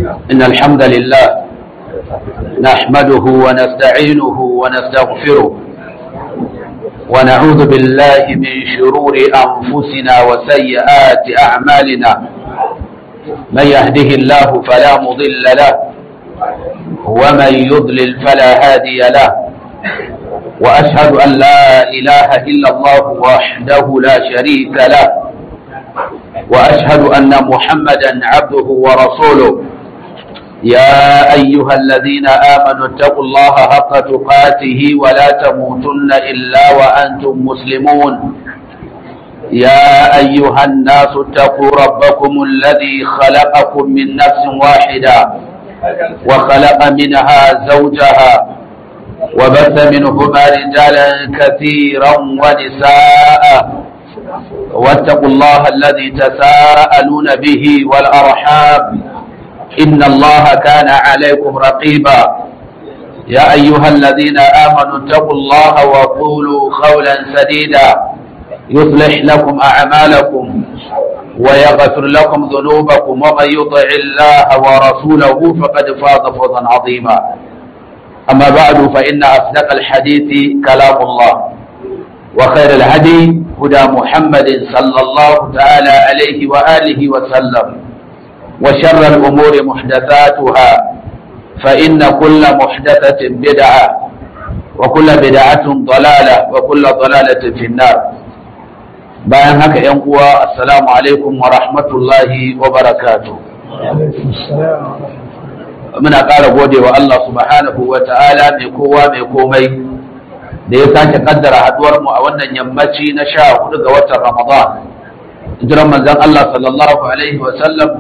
إن الحمد لله نحمده ونستعينه ونستغفره ونعوذ بالله من شرور أنفسنا وسيئات أعمالنا من يهده الله فلا مضل له ومن يضلل فلا هادي له وأشهد أن لا إله إلا الله وحده لا شريك له وأشهد أن محمدا عبده ورسوله يا أيها الذين آمنوا اتقوا الله حق تقاته ولا تموتن إلا وأنتم مسلمون يا أيها الناس اتقوا ربكم الذي خلقكم من نفس واحدة وخلق منها زوجها وبث منهما رجالا كثيرا ونساء واتقوا الله الذي تساءلون به والأرحام إن الله كان عليكم رقيبا يا أيها الذين آمنوا اتقوا الله وقولوا قولا سديدا يصلح لكم أعمالكم ويغفر لكم ذنوبكم ومن يطع الله ورسوله فقد فاز فوزا عظيما أما بعد فإن أصدق الحديث كلام الله وخير الهدي هدى محمد صلى الله تعالى عليه وآله وسلم وشر الأمور محدثاتها فإن كل محدثة بدعة وكل بدعة ضلالة وكل ضلالة في النار bayan haka ‘yan uwa assalamu alaikum wa rahmatullahi wa barakatuh muna ƙara gode wa Allah subhanahu wa ta'ala mai kowa mai komai da ya sake kaddara haduwar mu a wannan yammaci na 14 ga watan Ramadan hijiran manzon Allah sallallahu alaihi wa sallam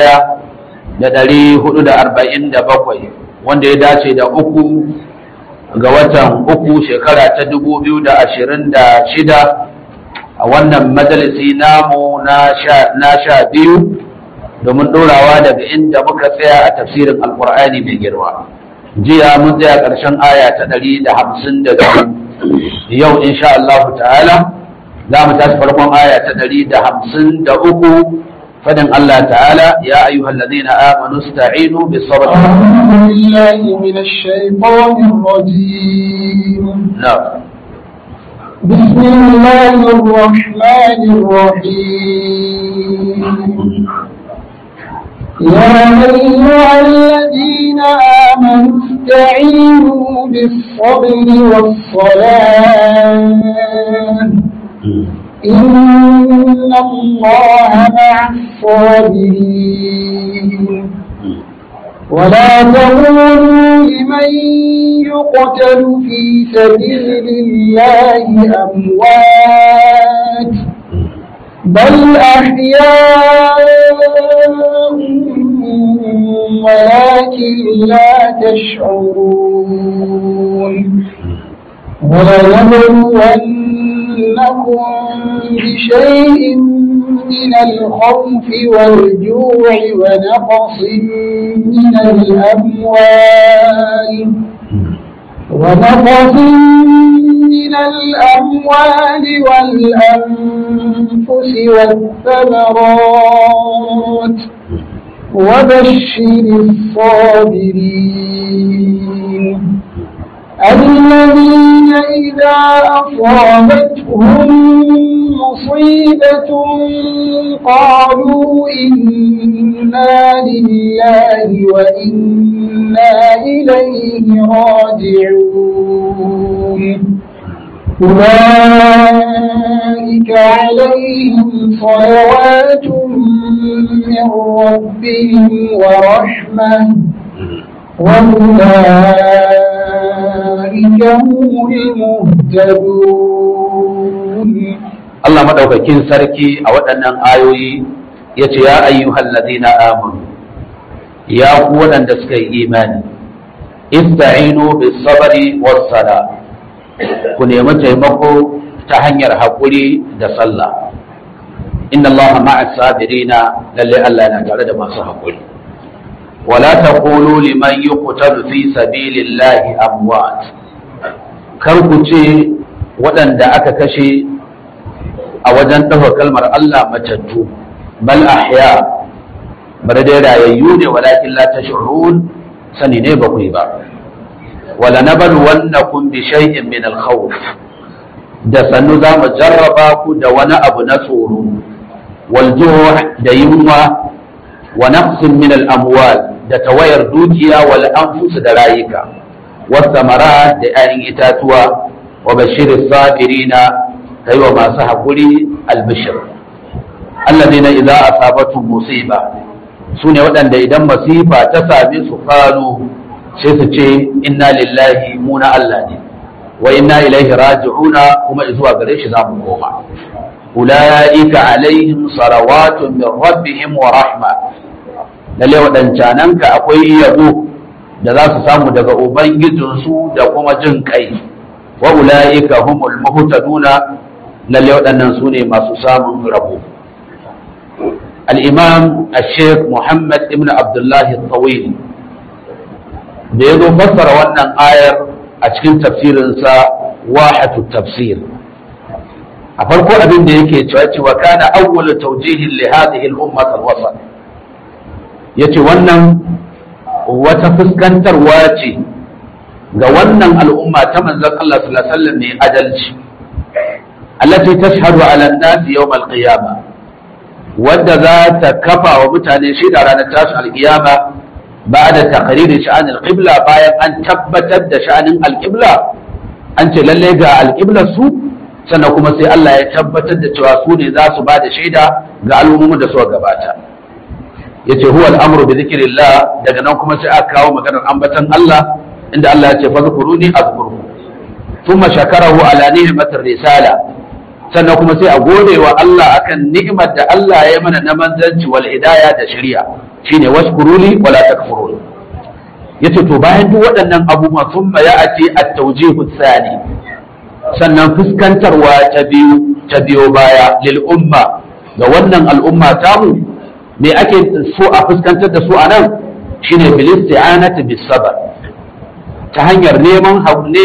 1447 wanda ya dace da 3 ga watan 3 shekara ta 2026 a wannan majalisi namu na sha biyu domin ɗorawa daga inda muka tsaya a tafsirin alkur'ani mai girma jiya mun tsaya ƙarshen aya ta 152 yau insha Allah ta'ala za mu tashi farkon aya ta 153 fadin Allah ta'ala ya ayyuhal ladina amanu ista'inu bis sabr billahi minash shaitanir rajim بسم الله الرحمن الرحيم يا أيها الذين آمنوا استعينوا بالصبر والصلاة إن الله مع الصابرين ولا تقولوا لمن يقتل في سبيل الله أموات بل أحياء ولكن لا تشعرون ولنبلونكم بشيء من الخوف والجوع ونقص من الأموال والأنفس والثمرات وبشر الصابرين الذين إذا أصابتهم مصيبة قالوا إنا لله وإنا إليه راجعون أولئك عليهم صلوات من ربهم ورحمة وأولئك هم المهتدون Allah madaukakin sarki a waɗannan ayoyi yace ya ayyuhal ladina amanu ya ku waɗanda suka yi imani ista'inu bis sabri was sala ku nemi taimako ta hanyar haƙuri da sallah inna Allaha ma'as sabirina lalle Allah yana tare da masu haƙuri wala taqulu liman yuqtalu fi sabilillahi amwat kar ku ce waɗanda aka kashe a wajen ɗaukar kalmar Allah matattu bal ahya bari dai rayayyu ne walakin la tash'urun sani ne ba ku yi ba wala nabluwannakum bi shay'in min al-khawf da sannu za mu jarraba ku da wani abu na tsoro wal ju' da yunwa wa naqsin min al-amwal da tawayar dukiya wal anfus da rayuka was samarat da 'ya'yan itatuwa wa bashiris sabirina kai wa masu hakuri albishir alladheena idza asabatuhum musiba sune waɗanda idan masifa ta same su qalu sai su ce inna lillahi mu na Allah ne wa inna ilaihi raji'una kuma zuwa gare shi zamu koma ulaika alaihim salawatun min rabbihim wa rahma lalle waɗancananka akwai yabo da za su samu daga ubangijinsu da kuma jin kai wa ulaika humul muhtaduna lalle waɗannan su ne masu samun rabo al-imam al-sheikh Muhammad ibn Abdullah al-Tawil da ya zo fassara wannan ayar a cikin tafsirinsa wahatu tafsir a farko abin da yake cewa kana awwalu tawjihin li hadhihi al-ummah al-wasat yace wannan wata fuskantarwa ce ga wannan al'umma ta manzon Allah sallallahu alaihi wasallam ne adalci allati tashhadu ala an-nas yawm al-qiyamah wadda za ta kafa wa mutane shaida ranar tashin al-qiyama بعد تقرير شأن القبلة bayan an tabbatar da sha'anin alƙibla an ce lalle ga alƙiblar su sannan kuma sai Allah ya tabbatar da cewa su ne za su ba da shaida ga al'ummomin da suka gabata yace huwa al'amru bi zikrillah daga nan kuma sai aka kawo maganar ambatan Allah inda Allah ya ce fazkuruni azkurkum thumma shakarahu ala ni'matir risala sannan kuma sai a gode wa Allah akan ni'imar da Allah ya mana na manzanci wal hidaya da shari'a shine washkuruni wala takfurun yace to bayan duk waɗannan abubuwan thumma ya'ti at-tawjihu thani sannan fuskantarwa ta biyo baya lil umma ga wannan al'umma tamu me ake so a fuskantar da su anan shine bil isti'anati bis sabr ta hanyar neman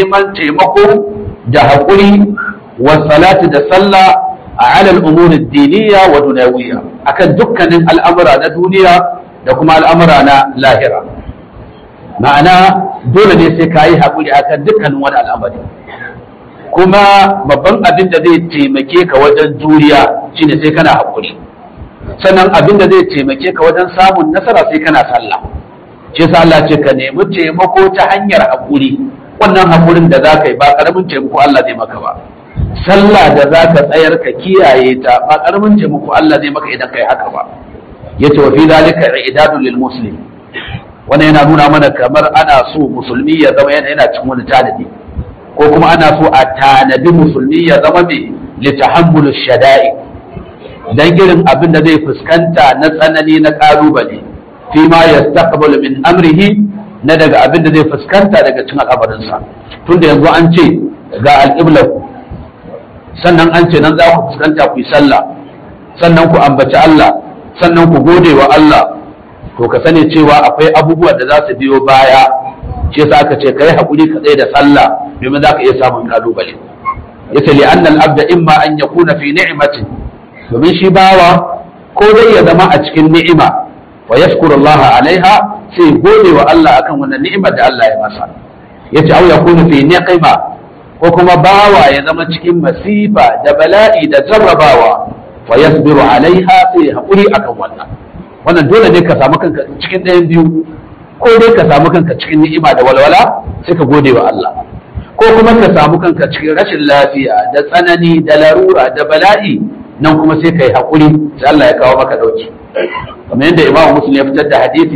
taimako da haƙuri wa salati da sallah ala al-umur ad-diniyya wa dunyawiyya akan dukkanin al'amura na duniya da kuma al'amura na lahira ma'ana dole ne sai ka yi haƙuri akan dukkanin wani al'amari kuma babban abin da zai taimake ka wajen juriya shine sai kana haƙuri sannan abin da zai taimake ka wajen samun nasara sai kana sallah shi yasa Allah ce ka nemi taimako ta hanyar haƙuri wannan haƙurin da za ka yi ba ƙaramin taimako Allah zai maka ba sallah da za ka tsayar ka kiyaye ta ba ƙaramin taimako Allah zai maka idan ka yi haka ba yace wa fi zalika i'dadun lil muslim wannan yana nuna mana kamar ana so musulmi ya zama yana cikin wani tanadi ko kuma ana so a tanadi musulmi ya zama mai litahammulu shada'i dan irin abin da zai fuskanta na tsanani na kalubale fi ma yastaqbalu min amrihi na daga abin da zai fuskanta daga cikin al'amarinsa tunda yanzu an ce ga alqibla sannan an ce nan za ku fuskanta ku yi sallah sannan ku ambaci Allah sannan ku gode wa Allah to ka sani cewa akwai abubuwa da za su biyo baya shi yasa aka ce kai hakuri ka tsaye da sallah domin za ka iya samun kalubale yace li anna al-abda imma an yakuna fi ni'matin domin shi bawa ko dai ya zama a cikin ni'ima wa yashkuru Allah alaiha sai gode wa Allah akan wannan ni'imar da Allah ya masa yace au yakunu fi niqima ko kuma bawa ya zama cikin masifa da bala'i da jarrabawa fa yasbiru alaiha sai hakuri akan wannan dole ne ka samu kanka cikin ɗayan biyu ko dai ka samu kanka cikin ni'ima da walwala sai ka gode wa Allah ko kuma ka samu kanka cikin rashin lafiya da tsanani da larura da bala'i nan kuma sai ka yi haƙuri sai Allah ya kawo maka ɗauki kamar yadda Imam Muslim ya fitar da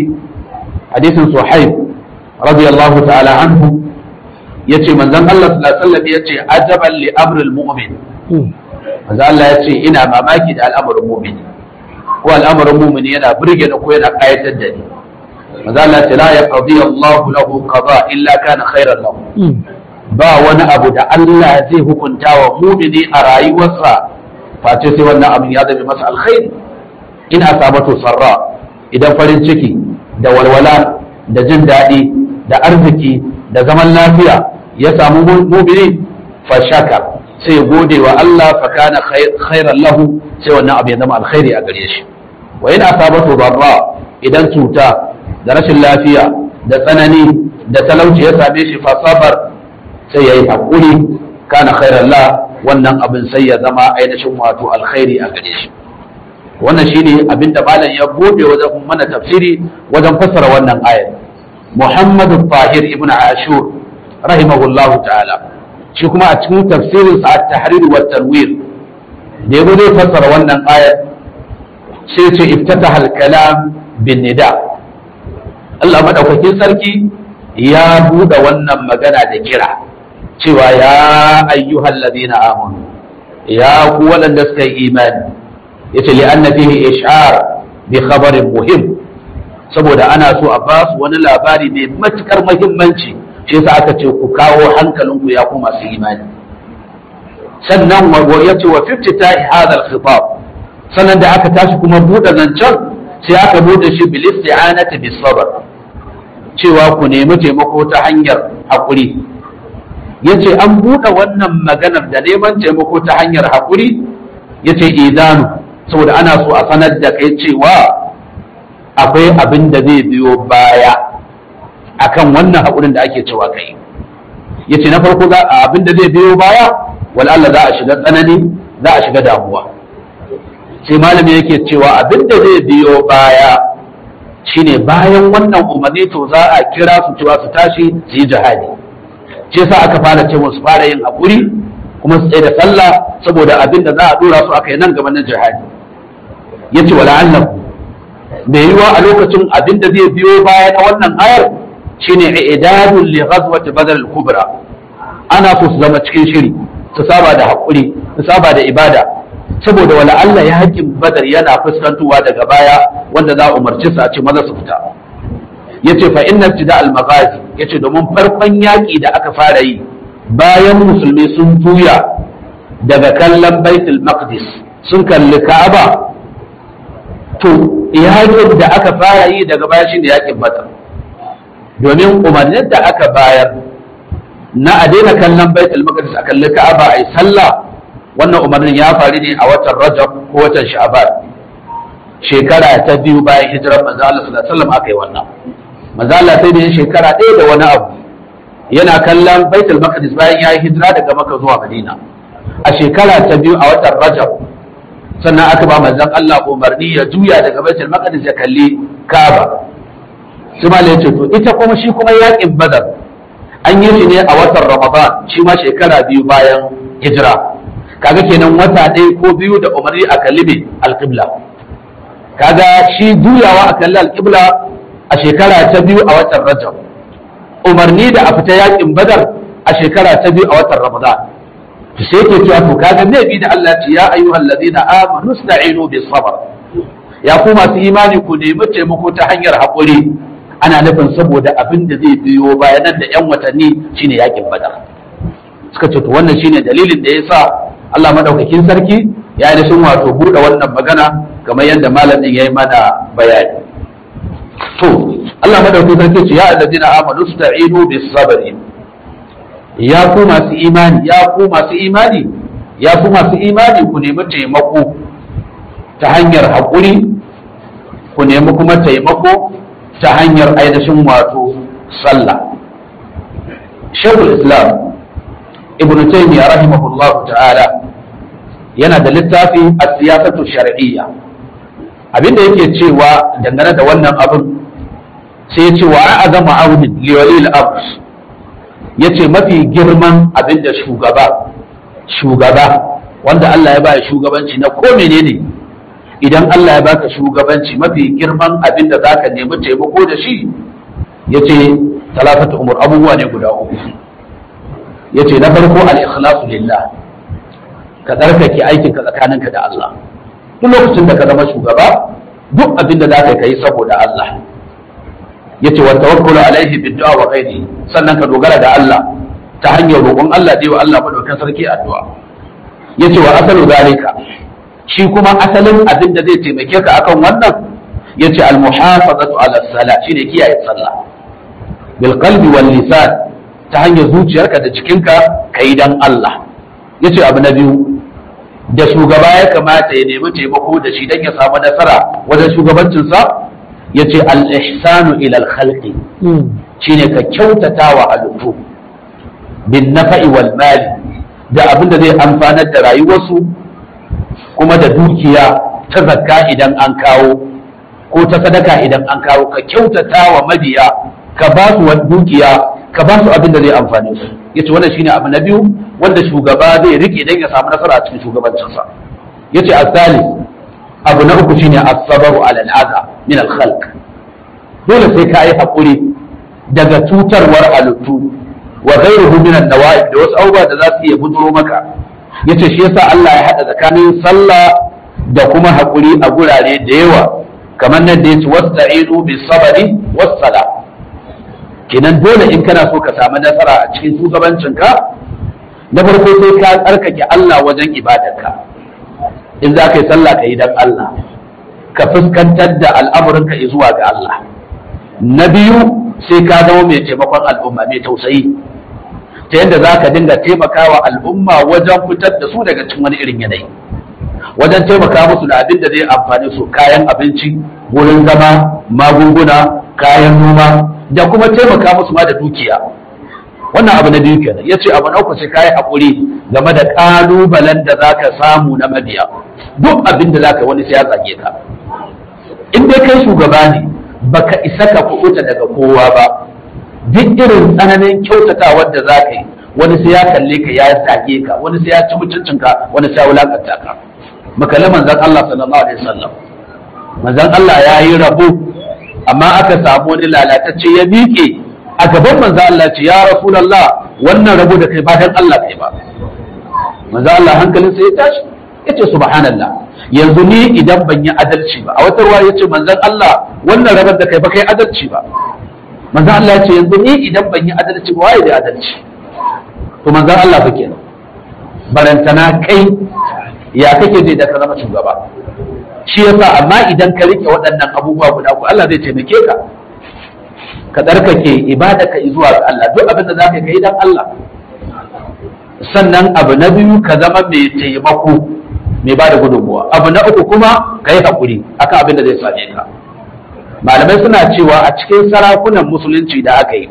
hadisin Suhaib radiyallahu ta'ala anhu yace manzon Allah sallallahu alaihi wasallam yace ajaban li amril mu'min manzon Allah yace ina mamaki da al'amarin mu'min ko al'amarin mu'min yana burge ni ko yana kayatar da ni manzon Allah ce la yaqdi Allahu lahu qada illa kana khairan lahu ba wani abu da Allah zai hukunta wa mu'mini a rayuwarsa face sai wannan abin ya zama masa alkhairi in asabatu sarra idan farin ciki da walwala da jin daɗi da arziki da zaman lafiya ya samu mu'mini fa shaka sai ya gode wa Allah fa kana khairan lahu sai wannan abu ya zama alkhairi a gare shi wa in asabatu darra idan cuta da rashin lafiya da tsanani da talauci ya same shi fa sabar sai yayi hakuri kana khairan la wannan abin sai ya zama ainihin wato alkhairi a gare shi. Wannan shine abinda malam ya bude wajen mana tafsiri wajen fassara wannan ayar. Muhammadu Tahir ibn Ashur rahimahullahu ta'ala shi kuma a cikin tafsirin sa at-tahrir wa tanwir da ya bude fassara wannan ayar sai ce iftataha al-kalam bin nida. Allah madaukakin sarki ya bude wannan magana da kira cewa ya ayyuhal ladina amanu ya ku waɗanda suka yi imani yace li anna fihi ish'ar bi khabarin muhim saboda ana so a ba su wani labari mai matukar muhimmanci shi yasa aka ce ku kawo hankalinku ya ku masu imani. Sannan yace wa fiftitahi hadha al-khitab sannan da aka tashi kuma buɗe zancen sai aka buɗe shi bil isti'anati bis sabr cewa ku nemi taimako ta hanyar haƙuri. Yace an buɗe wannan maganar da neman taimako ta hanyar haƙuri yace idanu saboda ana so a sanar da kai cewa akwai abin da zai biyo baya akan wannan haƙurin da ake cewa kai. Yace na farko abin da zai biyo baya wala Allah za a shiga tsanani za a shiga damuwa. Sai malami yake cewa abin da zai biyo baya shine bayan wannan umarni to za a kira su cewa su tashi su yi jihadi. Shi yasa aka fara cewa su fara yin haƙuri kuma su tsaye da sallah saboda abin da za a dora su aka yi nan gaba na jihadi. Yace wala Allah mai yiwa a lokacin abin da zai biyo baya na wannan ayar shine i'dadul li ghazwati badr al-kubra. Ana so su zama cikin shiri su saba da haƙuri su saba da ibada saboda wala Allah ya haƙin badar yana fuskantowa daga baya wanda za a umarci su a ce maza su fita. Yace fa inna ibtida al-maghazi yace domin farkon yaƙi da aka fara yi bayan musulmi sun juya daga kallon baitul maqdis sun kalli ka'aba to yaƙin da aka fara yi daga baya shine yaƙin badar. Domin umarnin da aka bayar na a daina kallon baitul maqdis a kalli ka'aba ai sallah wannan umarnin ya faru ne a watan Rajab ko watan Sha'ban shekara ta biyu bayan hijirar manzo Allah sallallahu alaihi wasallam aka yi wannan. Manzo Allah sai da shekara ɗaya da wani abu yana kallon baitul maqdis bayan ya yi hijira daga Makka zuwa Madina a shekara ta biyu a watan Rajab sannan aka ba manzon Allah umarni ya juya daga baitul maqdis ya kalli Kaaba. Sai malai ce to ita kuma shi kuma yaƙin Badar an yi shi ne a watan Ramadan shi ma shekara biyu bayan hijira. Kaga kenan wata ɗaya ko biyu da umarni a kalli alƙibla. Kaga shi juyawa a kalli alƙibla a shekara ta biyu a watan Rajab. Umarni da a fita yaƙin Badar a shekara ta biyu a watan Ramadan. To sai ke cewa to kaga nabi da Allah ce ya ayyuhal ladina amanu sta'inu bis sabr. Ya ku masu imani ku nemi taimako ta hanyar haƙuri. Ana nufin saboda abin da zai biyo bayanan da 'yan watanni shine yakin Badar. Suka ce to wannan shine dalilin da yasa Allah madaukakin sarki ya yi sun wato buɗe wannan magana kamar yadda malamin yayi mana bayani. To Allah madaukakin sarki ce ya allazina amanu sta'inu bis sabri. Ya ku masu imani ya ku masu imani ya ku masu imani ku nemi taimako ta hanyar haƙuri ku nemi kuma taimako ta hanyar ainihin wato sallah. Shaykhul Islam Ibn Taymiyyah rahimahullahu ta'ala yana da littafi as-siyasatu shar'iyya. Abinda yake cewa dangane da wannan abin sai ya ce wa a'azama audin li walil amr yace mafi girman abinda shugaba wanda Allah ya ba shugabanci na ko menene idan Allah ya baka shugabanci mafi girman abin da zaka nemi taimako da shi yace talafatu umur abubuwa ne guda uku. Yace na farko al-ikhlasu lillah ka tsarkake aikin ka tsakaninka da Allah. Duk lokacin da ka zama shugaba duk abin da zaka kai saboda Allah. Yace wa tawakkulu alaihi bid-du'a wa ghairihi sannan ka dogara da Allah ta hanyar roƙon Allah dai wa Allah madaukakin sarki addu'a. Yace wa asalu zalika shi kuma asalin abin da zai taimake ka akan wannan yace al-muhafazatu ala salat shine kiyaye sallah bil qalbi wal lisan ta hanyar zuciyarka da jikinka kai dan Allah. Yace abu na biyu da shugaba ya kamata ya nemi taimako da shi dan ya samu nasara wajen shugabancin sa yace al-ihsanu ila al-khalqi shine ka kyautata wa halittu bin nafa'i wal mali da abin da zai amfanar da rayuwarsu kuma da dukiya ta zakka idan an kawo ko ta sadaka idan an kawo ka kyautata wa mabiya ka ba su dukiya ka ba su abin da zai amfane su yace wannan shine abu na biyu wanda shugaba zai rike dan ya samu nasara a cikin shugabancinsa yace asali abu na uku shine as-sabru ala al-adha min al-khalq dole sai ka yi hakuri daga cutarwar halittu wa ghayruhu min an-nawa'ib da wasu abubuwa da za su iya bujuro maka yace shi yasa Allah ya hada tsakanin sallah da kuma hakuri a gurare da yawa kamar nan da yace wasta'inu bis-sabri was-salah kenan dole in kana so ka samu nasara a cikin shugabancinka na farko sai ka tsarkake Allah wajen ibadarka in za ka yi sallah ka yi don Allah ka fuskantar da al'amuranka zuwa ga Allah na biyu sai ka zama mai taimakon al'umma mai tausayi ta yadda za ka dinga taimakawa al'umma wajen fitar da su daga cikin wani irin yanayi wajen taimaka musu da abin da zai amfani su kayan abinci wurin zama magunguna kayan noma da kuma taimaka musu ma da dukiya wannan abu na biyu kenan yace abu na uku sai kai hakuri game da kalubalen da zaka samu na mabiya duk abin da zaka wani sai ya zage ka in dai kai shugaba ne baka isa ka kuɓuta daga kowa ba duk irin tsananin kyautatawar da zaka yi wani sai ya kalle ka ya zage ka wani sai ya ci mutuncinka wani sai ya wulakanta ka makalla manzon Allah sallallahu alaihi wasallam manzon Allah ya yi rabo amma aka samu wani lalatacce ya miƙe a gaban manzo Allah ce ya rasulullah wannan rabo da kai ba dan Allah kai ba manzo Allah hankalin sa ya tashi yace subhanallah yanzu ni idan ban yi adalci ba a wata ruwa yace manzon Allah wannan rabon da kai ba kai adalci ba manzo Allah yace yanzu ni idan ban yi adalci ba waye da adalci to manzon Allah fa kenan barantana kai ya kake je da ka zama shugaba shi yasa amma idan ka rike waɗannan abubuwa guda uku Allah zai taimake ka ka tsarkake ibada ka zuwa ga Allah duk abin da zaka yi dan Allah sannan abu na biyu ka zama mai taimako mai bada gudunmuwa abu na uku kuma ka yi hakuri akan abin da zai same ka malamai suna cewa a cikin sarakunan musulunci da aka yi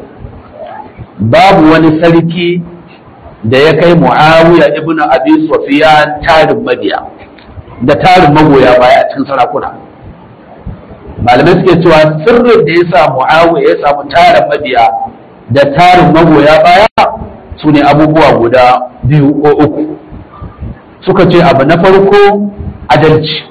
babu wani sarki da ya kai Muawiya ibn Abi Sufyan tarin mabiya da tarin magoya baya a cikin sarakuna malamai suke cewa sirrin da ya sa Muawiya ya samu tarin mabiya da tarin magoya baya su ne abubuwa guda biyu ko uku suka ce abu na farko adalci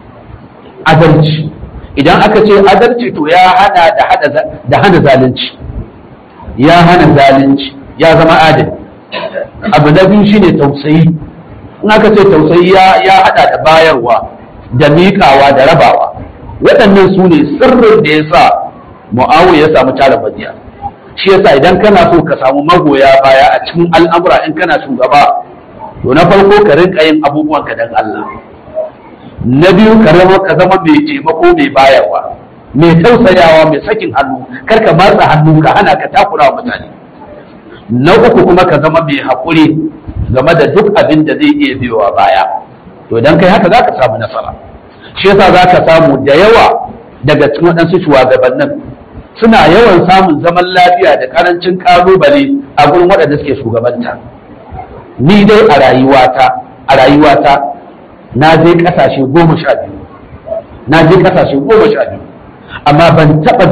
idan aka ce adalci to ya hana da hana zalunci ya hana zalunci ya zama adali abu na biyu shine tausayi in aka ce tausayi ya hada da bayarwa da miƙawa da rabawa waɗannan su ne sirrin da ya sa Muawiya ya samu tara mabiya shi yasa idan kana so ka samu magoya baya a cikin al'amura in kana shugaba to na farko ka rinka yin abubuwan ka dan Allah na biyu ka zama mai taimako mai bayarwa mai tausayawa mai sakin hannu kar ka matsa hannu ka hana ka takura wa mutane na uku kuma ka zama mai haƙuri game da duk abin da zai iya biyowa baya to idan kai haka zaka samu nasara shi yasa zaka samu da yawa daga cikin waɗansu shugabannin suna yawan samun zaman lafiya da karancin kalubale a gurin waɗanda suke shugabanta ni dai a rayuwata na je ƙasashe 12 amma ban taɓa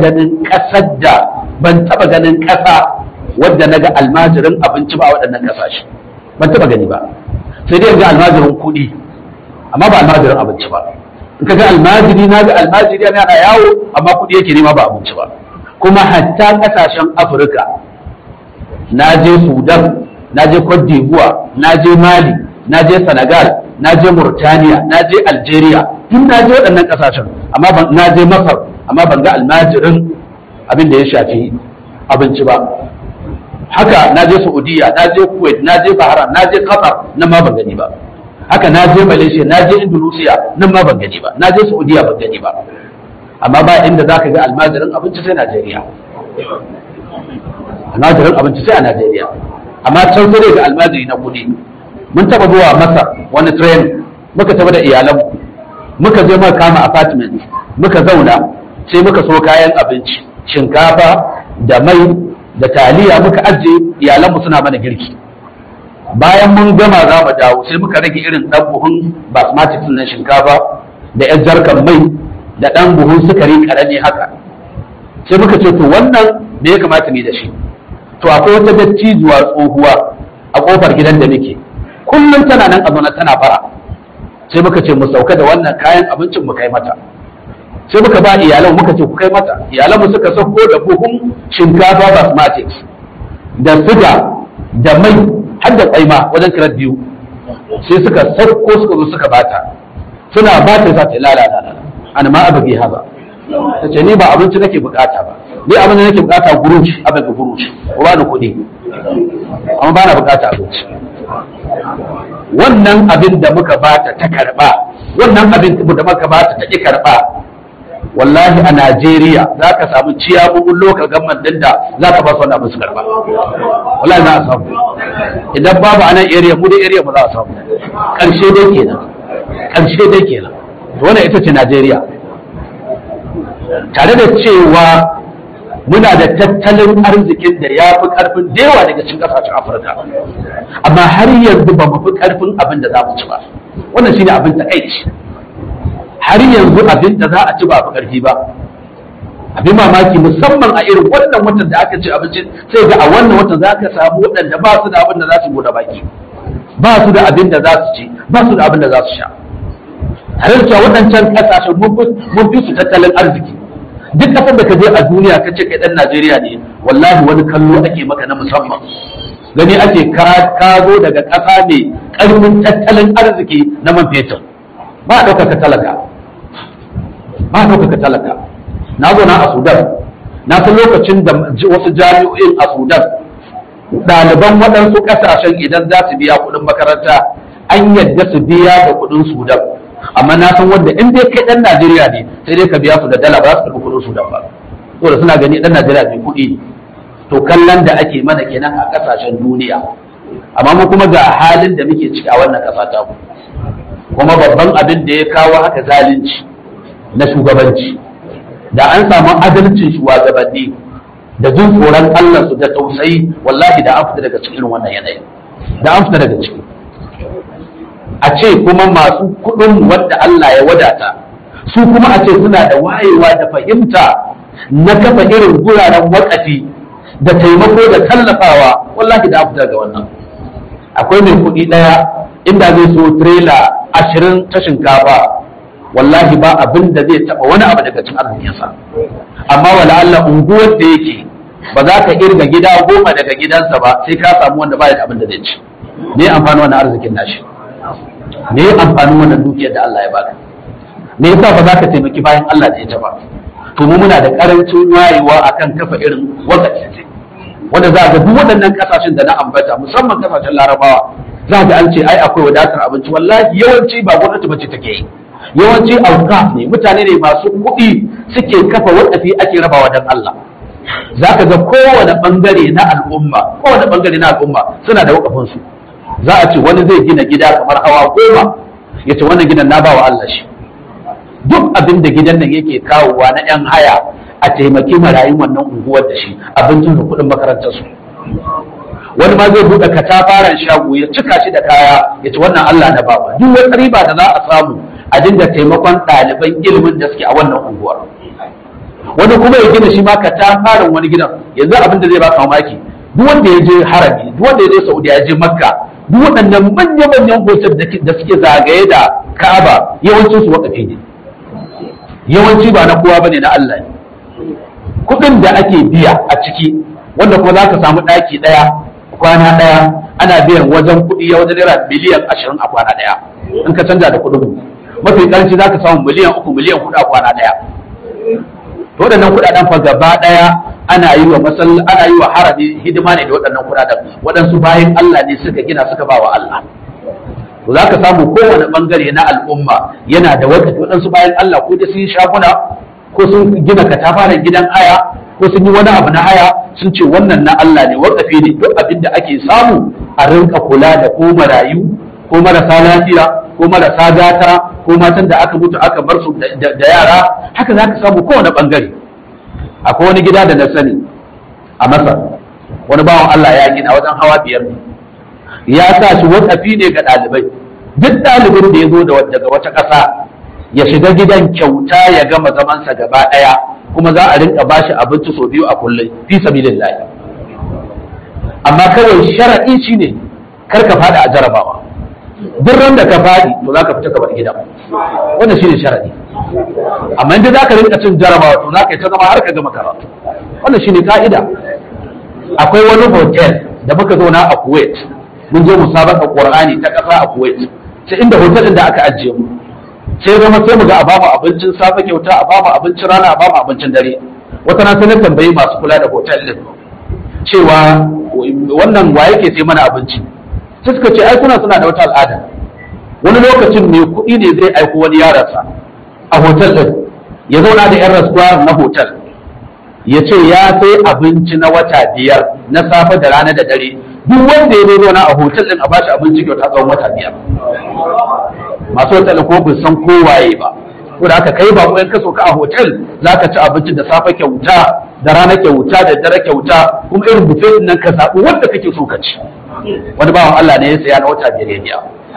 ganin ƙasa wadda na ga almajirin abinci ba a waɗannan ƙasashe ban taɓa gani ba sai dai ga almajirin kuɗi amma ba almajirin abinci ba in ka ga almajiri na ga almajiri yana yawo amma kuɗi yake nema ba abinci ba kuma hatta ƙasashen Afirka na je Sudan na je Cote d'Ivoire na je Mali na je Senegal na je Mauritania na je Algeria duk na je waɗannan ƙasashen amma na je Masar amma ban ga almajirin abin da ya shafi abinci ba haka na je Saudiya na je Kuwait na je Bahrain na je Qatar nan ma ban gani ba haka na je Malaysia na je Indonesia nan ma ban gani ba na je Saudiya ban gani ba amma ba inda zaka ga almajirin abinci sai Najeriya almajirin abinci sai a Najeriya amma can sai ga almajiri na kudi mun taba zuwa Masar wani train muka taba da iyalanmu muka je muka kama apartment muka zauna sai muka so kayan abinci, shinkafa da mai da taliya muka ajiye iyalanmu suna mana girki. Bayan mun gama za mu dawo sai muka rage irin ɗan buhun basmati na shinkafa da yan jarkan mai da ɗan buhun sukari ƙarami haka. Sai muka ce to wannan me ya kamata mu yi da shi? To akwai wata dattijuwa tsohuwa a kofar gidan da nake, kullum tana nan a zaune tana fara. Sai muka ce mu sauka da wannan kayan abincin mu kai mata. Sai muka ba iyalan muka ce ku kai mata. Iyalan mu suka sauko da buhun shinkafa basmati da suga da mai har da kwaima wajen kirar biyu. Sai suka sauko suka zo suka bata. Suna bata za ta lalata ana ma abu haza. Ta ce ni ba abinci nake bukata ba, ni abin da nake bukata guruci, abin da guruci ko ba da kuɗi, amma ba na bukata abinci. Wannan abin da muka bata ta karba, wannan abin da muka bata ta ki karba, wallahi a Najeriya za ka samu ciyabugun local government din da za ka ba su wannan abin su karba, wallahi za a samu. Idan babu a nan area mu da area ba za a samu. Karshe dai kenan wannan ita ce Najeriya. Tare da cewa muna da tattalin arzikin da ya fi karfin da yawa daga cikin kasashen Afirka, amma har yanzu ba mu fi karfin abin da za mu ci ba. Wannan shine abin takaici. Har yanzu abin da za a ci ba fi karfi ba. Abin mamaki musamman a irin wannan watan da aka ci abinci, sai ga a wannan watan za ka samu waɗanda ba su da abin da za su bude baki, ba su da abin da za su ci, ba su da abin da za su sha. Tare da cewa waɗancan ƙasashen mun fi su tattalin arziki. Duk ƙasar da ka je a duniya ka ce kai ɗan Najeriya ne, wallahi wani kallo ake maka na musamman. Gani ake ka zo daga ƙasa mai ƙarfin tattalin arziki na man fetur. Ba a ɗaukaka talaka. Na zo na a Sudan. Na san lokacin da wasu jami'o'in a Sudan, ɗaliban waɗansu ƙasashen idan za su biya kuɗin makaranta, an yadda su biya da kuɗin Sudan. Amma na san wanda in dai kai dan Najeriya ne sai dai ka biya su da dala, ba su karɓi kuɗin su da ba, saboda suna gani dan Najeriya mai kuɗi. To kallon da ake mana kenan a ƙasashen duniya, amma mu kuma ga halin da muke ciki a wannan ƙasa ta ku. Kuma babban abin da ya kawo haka zalunci na shugabanci. Da an samu adalcin shugabanni da jin tsoron Allah su da tausayi, wallahi da an fita daga cikin wannan yanayi, da an fita daga ciki. A ce kuma masu kuɗin wanda Allah ya wadata su kuma a ce suna da wayewa da fahimta na kafa irin guraren wakafi da taimako da tallafawa, wallahi da afta ga wannan. Akwai mai kuɗi ɗaya inda zai so tirela 20 ta shinkafa, wallahi ba abin da zai taɓa wani abu daga cikin arzikinsa. Amma wala Allah unguwar da yake ba za ka irga gida 10 daga gidansa ba sai ka samu wanda ba da abin da zai ci. Me amfani wannan arzikin nashi? Me amfanin wannan dukiyar da Allah ya baka? Me yasa ba za ka taimaki bayan Allah da ita ba? To mu muna da karancin wayewa akan kafa irin wakafi, wanda za ga duk waɗannan kasashen da na ambata, musamman kasashen Larabawa, za ga an ce ai akwai wadatar abinci. Wallahi yawanci ba gwamnati bace take yi, yawanci auqaf ne, mutane ne masu kuɗi suke kafa wakafi ake rabawa dan Allah. Za ka ga kowane bangare na al'umma suna da wakafinsu. Za a ce wani zai gina gida kamar hawa 10, ya ce wannan gidan na ba wa Allah shi. Duk abin da gidan nan yake kawowa na 'yan haya a taimaki marayun wannan unguwar da shi, abincin da kuɗin makarantarsu. Wani ma zai buɗe katafaren shago ya cika shi da kaya, ya ce wannan Allah na ba. Duk wata riba da za a samu a dinga taimakon ɗaliban ilimin da suke a wannan unguwar. Wani kuma ya gina shi ma katafaren wani gidan. Yanzu abin da zai ba mamaki, duk wanda ya je harami, duk wanda ya je Saudiya, ya je Makka, duk waɗannan manya-manyan hotel da suke zagaye da Ka'aba, yawancin su wakafi ne. Yawanci ba na kowa bane, na Allah ne. Kuɗin da ake biya a ciki, wanda kuma za ka samu ɗaki ɗaya kwana ɗaya ana biyan wajen kuɗi ya wajen naira miliyan 20 a kwana ɗaya. In ka canja da kuɗin mafi ƙaranci za ka samu miliyan 3 miliyan 4 a kwana ɗaya. To waɗannan kuɗaɗen fa gaba ɗaya ana yi wa harami hidima ne da waɗannan kuɗaɗen. Waɗansu bayan Allah ne suka gina suka ba wa Allah. To za ka samu kowane ɓangare na al'umma yana da wakafi. Waɗansu bayan Allah ko da sun yi shaguna, ko sun gina katafaren gidan haya, ko sun yi wani abu na haya, sun ce wannan na Allah ne, wakafi ne. Duk abin da ake samu a rinka kula da ko marayu, ko marasa lafiya, ko marasa gata, ko matan da aka mutu aka bar su da yara, haka za ka samu kowane bangare. Akwai wani gida da na sani a Masar, wani bawan Allah ya gina wajen hawa 5 ne, ya sa shi wakafi ne ga ɗalibai. Duk ɗalibin da ya zo daga wata ƙasa ya shiga gidan kyauta ya gama zamansa gaba ɗaya, kuma za a rinka bashi abinci sau 2 a kullum fi sabilillah. Amma kawai sharaɗi shine kar ka faɗi a jarabawa. Duk ran da ka faɗi to za ka fita ka bar gidan. Wannan shine sharaɗi. Amma inda za ka rinka cin jarabawa to za ka yi ta zama har ka gama karatu. Wannan shine ka'ida. Akwai wani hotel da muka zauna a Kuwait, mun je musabaqar Qur'ani ta ƙasa a Kuwait. Sai inda hotel da aka ajiye mu, sai zama sai mu ga a bamu abincin safe kyauta, a bamu abincin rana, a bamu abincin dare. Wata na sai na tambayi masu kula da hotel din cewa wannan wa yake sai mana abinci. Sai suka ce ai suna da wata al'ada. Wani lokacin ne kuɗi ne zai aiko wani yaransa a hotel din ya zauna da 'yan restaurant na hotel, ya ce ya sai abinci na wata 5 na safe da rana da dare, duk wanda ya zauna a hotel din a bashi abinci kyauta tsawon wata 5. Masu hotel ko bin san kowaye ba, ko da aka kai ba ko ka soka a hotel za ka ci abinci da safe kyauta, da rana kyauta, da dare kyauta, kuma irin buffet nan ka zaɓi wanda kake so ka ci. Wani bawan Allah ne ya saya na wata 5 ya biya.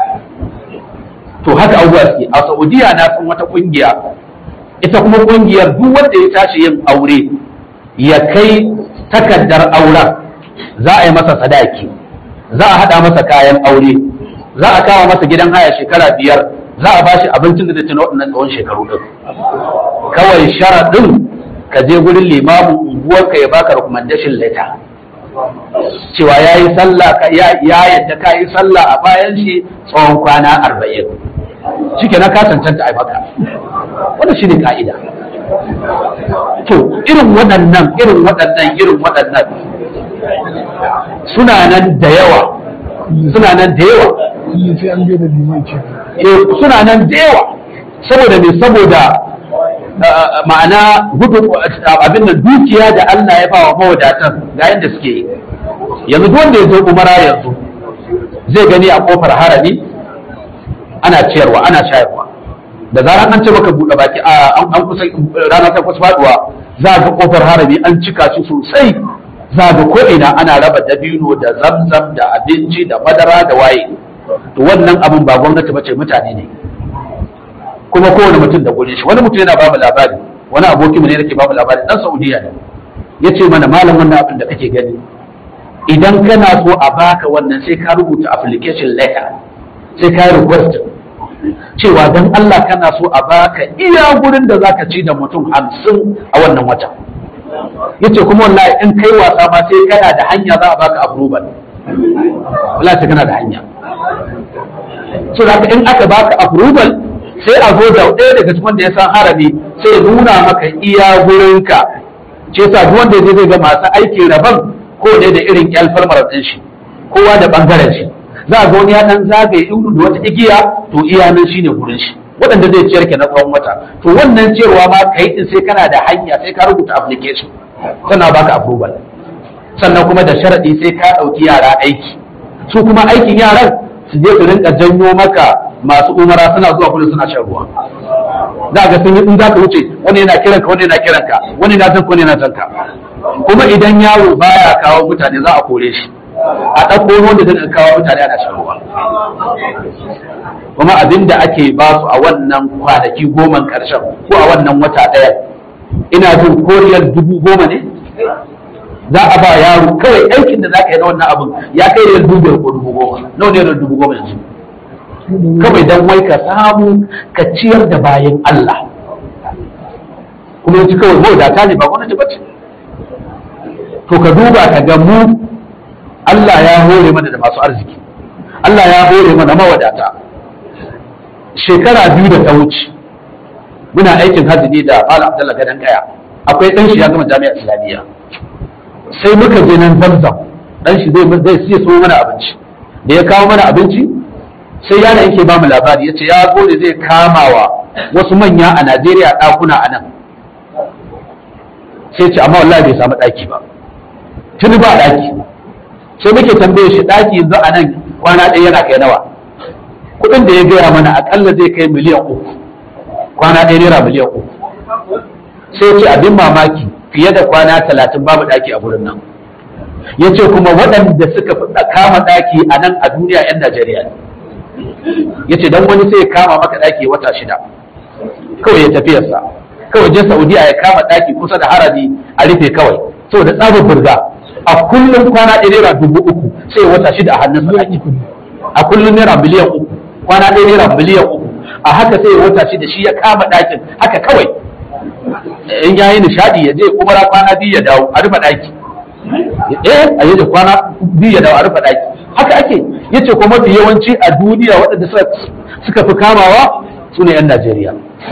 To haka abubuwa suke. A Saudiya na san wata kungiya, ita kuma kungiyar duk wanda ya tashi yin aure ya kai takardar auren, za a yi masa sadaki, za a haɗa masa kayan aure, za a kawo masa gidan haya shekara 5, za a bashi abincin da zai ci na waɗannan tsawon shekaru ɗin. Kawai sharaɗin ka je gurin limamin unguwarka ya baka recommendation letter cewa ya yi sallah, ya yadda ka yi sallah a bayan shi tsawon kwana 40. Shi ke na ka cancanta a maka. Wannan shi ne ka'ida. To irin waɗannan suna nan da yawa. Suna nan da yawa saboda me? Saboda ma'ana gudun abin da dukiya da Allah ya bawa mawadatan ga yadda suke yi. Yanzu duk wanda ya zo umara yanzu zai gani a kofar harami ana ciyarwa, ana shayarwa. Da zarar an ce maka buɗe baki an kusa rana ta kusa faduwa, za ga kofar harami an cika shi sosai, za ga ko ina ana raba dabino da zamzam da abinci da madara da waye. To wannan abin ba gwamnati bace, mutane ne, kuma kowane mutum da gurin shi. Wani mutum yana ba mu labari, wani abokin mu ne yake ba mu labari, dan Saudiya ne, yace mana malam wannan abin da kake gani, idan kana so a baka wannan sai ka rubuta application letter, sai ka request cewa dan Allah kana so a baka iya gurin da zaka ci da mutum 50 a wannan wata. Yace kuma wallahi in kai wasa ma sai kana da hanya za a baka approval. Wallahi sai kana da hanya. So da in aka baka approval sai a zo da ɗaya daga cikin da ya san harami sai ya nuna maka iya gurinka. Ce sa duk wanda zai ga masu aikin rabon ko ne da irin kyalfar ɗin shi, kowa da bangaren shi. Za a ga wani ya dan zagaye ido da wata igiya, to iya nan shine gurin shi, waɗanda zai ciyar ke na tsawon wata. To wannan ciyarwa ma kai din sai kana da hanya, sai ka rubuta application sannan baka approval. Sannan kuma da sharadi sai ka ɗauki yara aiki, su kuma aikin yaran su je su rinka janyo maka masu umara suna zuwa kullum suna shan ruwa. Za ga sun yi in za ka wuce wani yana kiranka, wani yana kiranka, wani na janka, wani yana janka. Kuma idan yaro baya kawo mutane za a kore shi, a ɗauko wanda zai kawo mutane ana shan ruwa. Kuma abin da ake ba su a wannan kwanaki 10 ƙarshen ko a wannan wata ɗaya, ina jin koriyar 10,000 ne za a ba yaro. Kawai aikin da za ka yi na wannan abin ya kai riyal 5,000 ko 10,000. Nawa ne riyal 10,000 yanzu? Kawai dan wai ka samu ka ciyar da bayan Allah. Kuma yanzu kawai mawadata ne, ba gwamnati bace. To ka duba ka ga mu, Allah ya hore mana da masu arziki, Allah ya hore mana mawadata. Shekara 2 da ta wuce muna aikin hajji ne da Malam Abdullahi Gadan Kaya, akwai ɗan shi ya gama jami'a Islamiyya, sai muka je nan Zamzam, ɗan shi zai so mana abinci. Da ya kawo mana abinci sai yana yake ba mu labari, ya ce ya zo da zai kama wa wasu manya a Najeriya ɗakuna a nan. Sai ce amma wallahi bai samu ɗaki ba, tuni ba ɗaki. Sai muke tambaye shi ɗaki yanzu a nan kwana ɗaya yana kai nawa, kuɗin da ya gaya mana akalla zai kai miliyan 3, kwana ɗaya naira miliyan 3. sai ce abin mamaki fiye da kwana 30 babu ɗaki a gurin nan. Ya ce kuma waɗanda suka fi kama ɗaki a nan a duniya 'yan Najeriya ne. Ya ce don wani sai ya kama maka ɗaki wata 6 kawai ya tafiyarsa, kawai je Saudiya ya kama ɗaki kusa da harami a rufe kawai saboda tsabar burga. A kullum kwana ɗaya naira 3,000 sai wata 6 a hannun ɗaki, a kullum naira miliyan 3, kwana ɗaya naira miliyan 3, a haka sai wata 6 shi ya kama ɗakin haka kawai. In yayi nishadi ya je umara kwana 2 ya dawo a rufe ɗaki. A yaje kwana 2 ya dawo a rufe ɗaki. Haka ake. Yace kuma mafi yawanci a duniya waɗanda suka fi kamawa su ne 'yan Najeriya.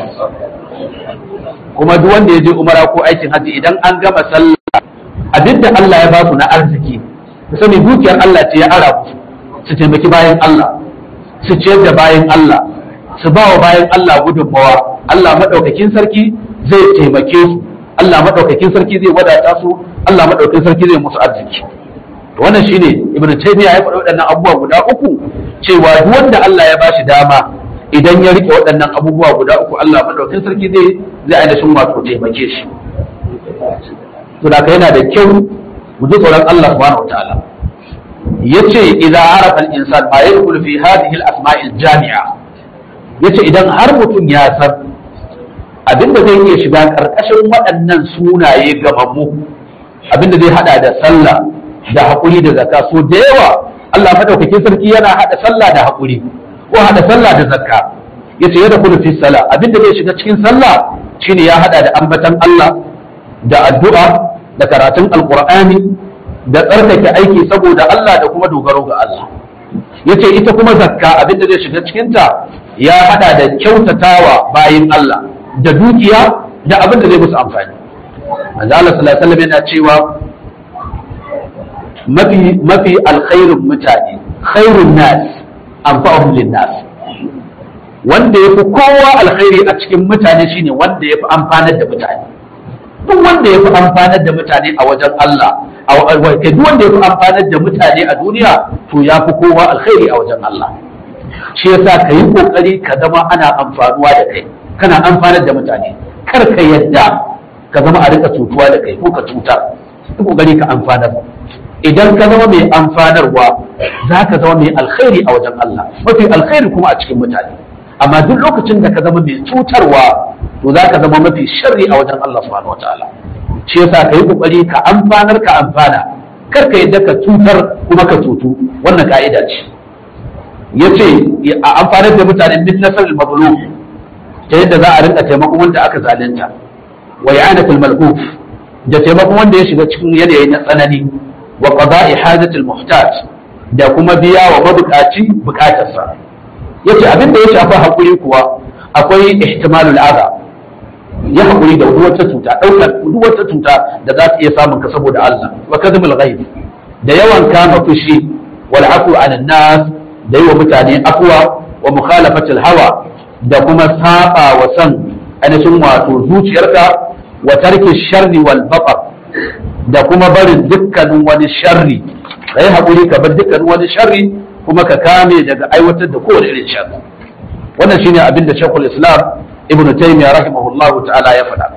Kuma duk wanda ya je umara ko aikin hajji idan an gama sallah abinda Allah ya ba su na arziki, su sani dukiyar Allah ce ya ara musu su taimaki bayan Allah, su ciyar da bayan Allah, su ba wa bayan Allah gudunmawa. Allah maɗaukakin sarki zai taimake su, Allah maɗaukakin sarki zai wadata su, Allah maɗaukakin sarki zai musu arziki. Wannan shine Ibn Taymiyyah ya faɗi waɗannan abubuwa guda 3 cewa duk wanda Allah ya bashi dama idan ya rike waɗannan abubuwa guda 3 Allah maɗaukakin sarki zai ainihin wato taimake shi. To da yana da kyau mu ji tsoron Allah subhanahu wataala. Yace idza arafa al-insan ma yadkhulu fi hadhihi al-asma' al-jami'a, yace idan har mutum ya san abinda zai iya shiga karkashin waɗannan sunaye gamammu, abinda zai hada da sallah da haƙuri da zakka. So da yawa Allah madaukakin sarki yana hada sallah da haƙuri ko hada sallah da zakka. Yace ya dakhulu fi salah, abinda zai shiga cikin sallah shine ya hada da ambatan Allah da addu'a da karatun alqur'ani da tsarkake aiki saboda Allah da kuma dogaro ga Allah. Yace ita kuma zakka abinda zai shiga cikin ta ya hada da kyautatawa bayin Allah da dukiya da abinda zai musu amfani. Manzo Allah sallallahu alaihi wasallam yana cewa mafi alkhairun mutane khairun nas anfa'uhum lin-nas, wanda yafi kowa alkhairi a cikin mutane shine wanda yafi amfanar da mutane. Duk wanda yafi amfanar da mutane a wajen Allah, duk wanda yafi amfanar da mutane a duniya to yafi kowa alkhairi a wajen Allah. Shi yasa kayi kokari ka zama ana amfanuwa da kai, kana amfanar da mutane, kar ka yadda ka zama a rika cutuwa da kai ko ka cutar. Duk kokari ka amfanar. Idan ka zama mai amfanarwa za ka zama mai alkhairi a wajen Allah, mafi alkhairi kuma a cikin mutane. Amma duk lokacin da ka zama mai cutarwa to za ka zama mafi sharri a wajen Allah subhanahu wataala. Shi yasa ka yi kokari ka amfanar ka amfana, kar ka yadda ka cutar kuma ka cutu. Wannan ka'ida ce. Yace a amfanar da mutane min nasar al-mazlum, ta yadda za a rinka taimakon wanda aka zalunta, wa i'anatul mal'uf, da taimakon wanda ya shiga cikin yanayi na tsanani, wa qada'i hajatil muhtaj, da kuma biya wa mabukaci bukatarsa. Yace abin da ya shafi hakuri kuwa akwai ihtimalul adha, ya hakuri da wata cuta, daukar wata cuta da za ta iya samun ka saboda Allah, wa kadhibul ghaib, da yawan kama fushi, wal afu 'anil nas, da yi wa mutane afwa, wa mukhalafatil hawa, da kuma saba wa san ainihin wato zuciyarka, wa tarki sharri wal batar, da kuma barin dukkanin wani sharri. Kai hakuri ka bar dukkanin wani sharri kuma ka kame daga aiwatar da kowane irin sharri. Wannan shine abin da Sheikhul Islam Ibn Taymiyyah rahimahullahu ta'ala ya faɗa.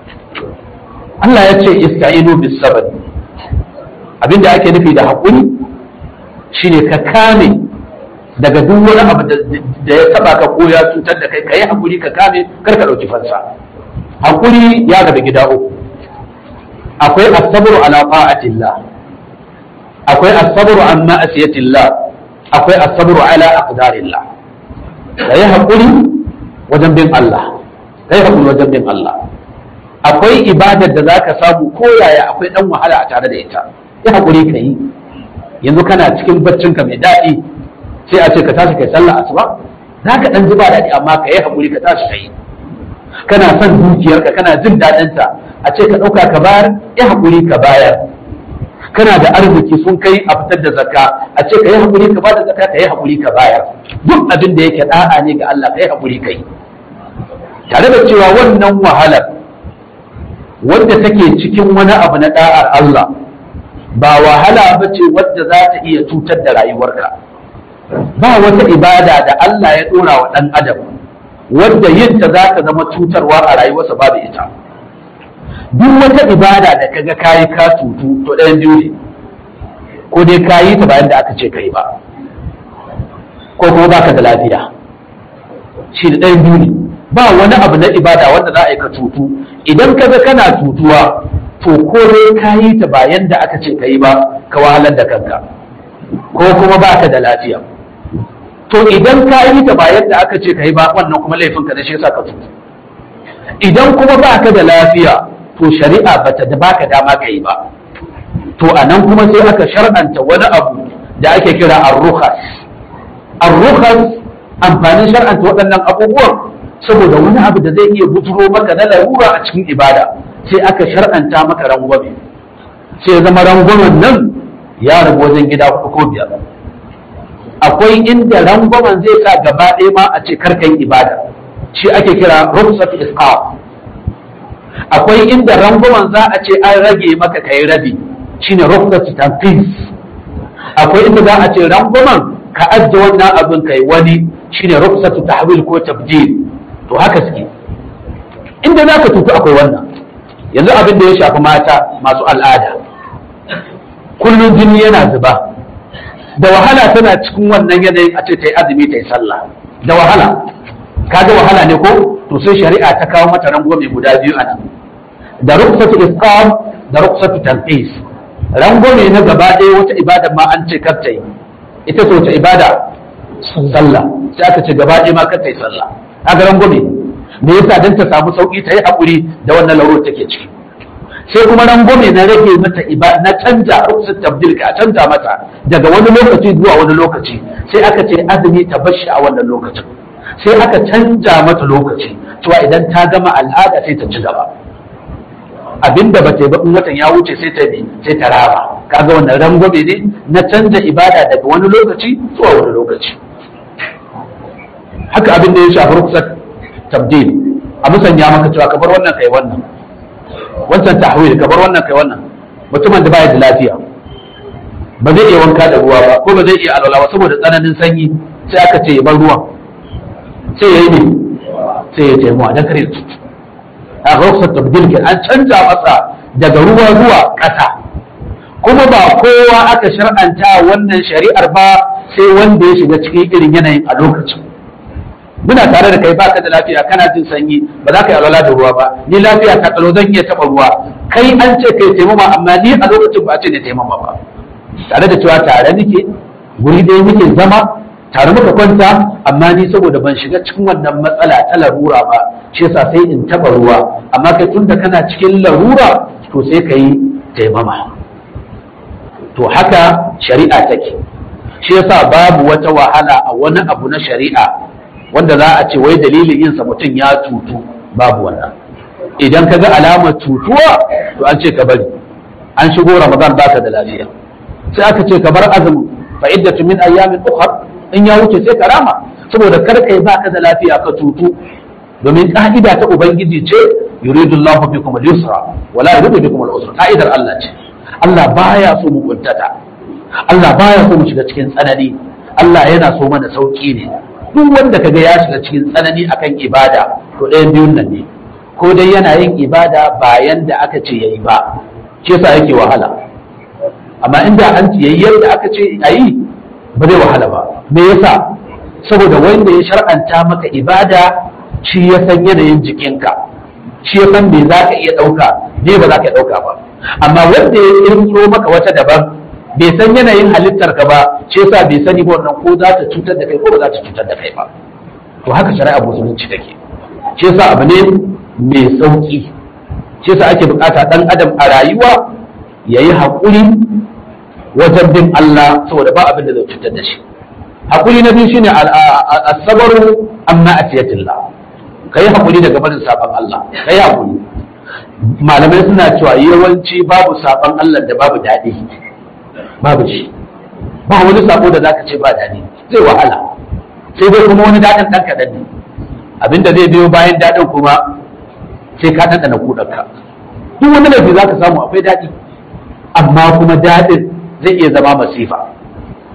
Allah ya ce ista'inu bis sabr. Abin da ake nufi da hakuri shine ka kame daga duk wani abu da ya taba ka ko ya cutar da kai. Kai hakuri ka kame, kar ka dauki fansa. Hakuri ya gaba gida 3. Akwai as-sabru ala ta'atillah, akwai as-sabru an ma'asiyatillah, akwai as-sabru ala aqdarillah. Kai hakuri wajen bin Allah, kai hakuri wajen bin Allah. Akwai ibadar da zaka samu ko yaya akwai dan wahala a tare da ita, yi hakuri kai. Yanzu kana cikin baccinka mai daɗi sai a ce ka tashi kai sallah asuba, zaka dan ji ba daɗi amma kai hakuri ka tashi kai. Kana son dukiyarka, kana jin daɗinta, a ce ka ɗauka ka bayar, ya haƙuri ka bayar. Kana da arziki sun kai a fitar da zakka, a ce ka yi haƙuri ka ba da zakka, ka yi haƙuri ka bayar. Duk abin da yake ɗa'a ne ga Allah, ka yi haƙuri ka yi. Tare da cewa wannan wahalar wadda take cikin wani abu na ɗa'ar Allah ba wahala ba ce wadda za ta iya cutar da rayuwarka. ba wata ibada da Allah ya dora wa dan adam wanda yin ta za ta zama cutarwa a rayuwarsa babu ita. Duk wata ibada da kaga kayi ka tutu to ɗayan biyu ne, ko dai kayi ta bayan da aka ce kai ba, ko kuma baka da lafiya. Shi da ɗayan biyu ne, ba wani abu na ibada wanda za a yi ka tutu. Idan kaga kana tutuwa to ko dai kayi ta bayan da aka ce kai ba, ka wahalar da kanka, ko kuma baka da lafiya. To idan ka yi ta ba yadda aka ce ka yi ba, wannan kuma laifinka da shi yasa ka tutu. Idan kuma ba ka da lafiya to shari'a ba ta baka dama ka yi ba. To a nan kuma sai aka shar'anta wani abu da ake kira ar-rukhas. Ar-rukhas amfanin shar'anta waɗannan abubuwan saboda wani abu da zai iya bujuro maka na larura a cikin ibada, sai aka shar'anta maka rangwame. Sai zama rangwamen nan ya rabu wajen gida 4 ko 5. Akwai inda rangwamen zai sa gaba ɗaya ma a ce karkan ibada, shi ake kira rukhsat isqaf. Akwai inda rangwamen za a ce an rage maka kai rabi, shine rukhsat tanqis. Akwai inda za a ce rangwamen ka ajje wannan abin kai wani, shine rukhsat tahwil ko tabdil. To haka suke, inda za ka tutu akwai wannan. Yanzu abin da ya shafi mata masu al'ada, kullum jini yana zuba, da wahala tana cikin wannan yanayin a ce ta yi azumi ta yi sallah, da wahala. Kaga wahala ne ko? To sai shari'a ta kawo mata rangwame guda biyu a nan, da rukhsatu isqam da rukhsatu tanqis. Rangwame na gaba ɗaya wata ibada ma an ce kar ta yi, ita ce wata ibada? Sallah. Sai aka ce gaba ɗaya ma kar ta yi sallah. Kaga rangwame me yasa? Dan ta samu sauki ta yi hakuri da wannan larurar take ciki. Sai kuma rangwame na rage mata ibada, na canja rukhsat tabdil, ka canja mata daga wani lokaci zuwa wani lokaci, sai aka ce azumi ta bashi a wannan lokacin, sai aka canja mata lokaci cewa idan ta gama al'ada sai ta ci gaba. Abinda ba ta yi ba in watan ya wuce sai ta bi, sai ta raba. Kaga wannan rangwame ne na canja ibada daga wani lokaci zuwa wani lokaci. Haka abin da ya shafi rukhsat tabdil, a musanya maka cewa ka bar wannan kai wannan, wancan tahwil ka bar wannan kai wannan. Mutumin da baya da lafiya ba zai iya wanka da ruwa ba, ko ba zai iya alwala ba saboda tsananin sanyi, sai aka ce ya bar ruwan, sai ya yi ne, sai ya taimawa don kare tutu. A rukhsat tabdil ke an canza masa daga ruwa zuwa ƙasa. Kuma ba kowa aka shar'anta wannan shari'ar ba sai wanda ya shiga cikin irin yanayin a lokacin. Muna tare da kai baka da lafiya, kana jin sanyi, ba za ka yi alwala da ruwa ba, ni lafiya ta tsaro zan iya taɓa ruwa, kai an ce kai taimama, amma ni a lokacin ba a ce ne taimama ba. Tare da cewa tare nake, guri ɗaya muke zama, tare muka kwanta, amma ni saboda ban shiga cikin wannan matsala ta larura ba, shi yasa sai in taɓa ruwa, amma kai tunda kana cikin larura to sai ka yi taimama. To haka shari'a take. Shi yasa babu wata wahala a wani abu na shari'a wanda za a ce wai dalilin yinsa mutum ya tutu, babu wannan. Idan ka ga alamar tutuwa to an ce ka bari, an shigo Ramadan baka da lafiya, sai aka ce ka bar azumin, fa iddatu min ayyamin ukhra, in ya wuce sai ka rama, saboda kar kai baka da lafiya ka tutu. Domin ka'ida ta ubangiji ce yuridu Allahu bikum al-yusra wa la yuridu bikum al-usra. Ka'idar Allah ce, Allah baya so mu kuntata, Allah baya so mu shiga cikin tsanani, Allah yana so mana sauki ne. Duk wanda kaga ya shiga cikin tsanani akan ibada to ɗayan biyun nan ne, ko dai yana yin ibada bayan da aka ce yayi ba, shi yasa yake wahala. Amma inda an ce yayi yadda aka ce ayi ba zai wahala ba. Me yasa? Saboda wanda ya shar'anta maka ibada shi ya san yanayin jikinka, shi ya san me za ka iya ɗauka, me ba za ka iya ɗauka ba. Amma wanda ya kirkiro maka wata daban, bai san yanayin halittar ka ba, shi yasa bai sani ba wannan ko za ta cutar da kai ko ba za ta cutar da kai ba. To haka shari'a musulunci take. Shi yasa abu ne mai sauki. Shi yasa ake bukata dan adam a rayuwa yayi hakuri wajen bin Allah, saboda ba abin da zai cutar da shi. Hakuri na biyu shine as-sabru amma atiyatillah. Kai hakuri daga barin saban Allah, kai hakuri. Malamai suna cewa yawanci babu saban Allah da babu daɗi, babu shi. Ba wani sako da zaka ce ba daɗi, zai wahala. Sai dai kuma wani daɗin ɗan kaɗan ne. Abinda zai biyo bayan daɗin kuma sai ka ɗanɗana kuɗanka. Duk wani laifi za ka samu akwai daɗi, amma kuma daɗin zai iya zama masifa.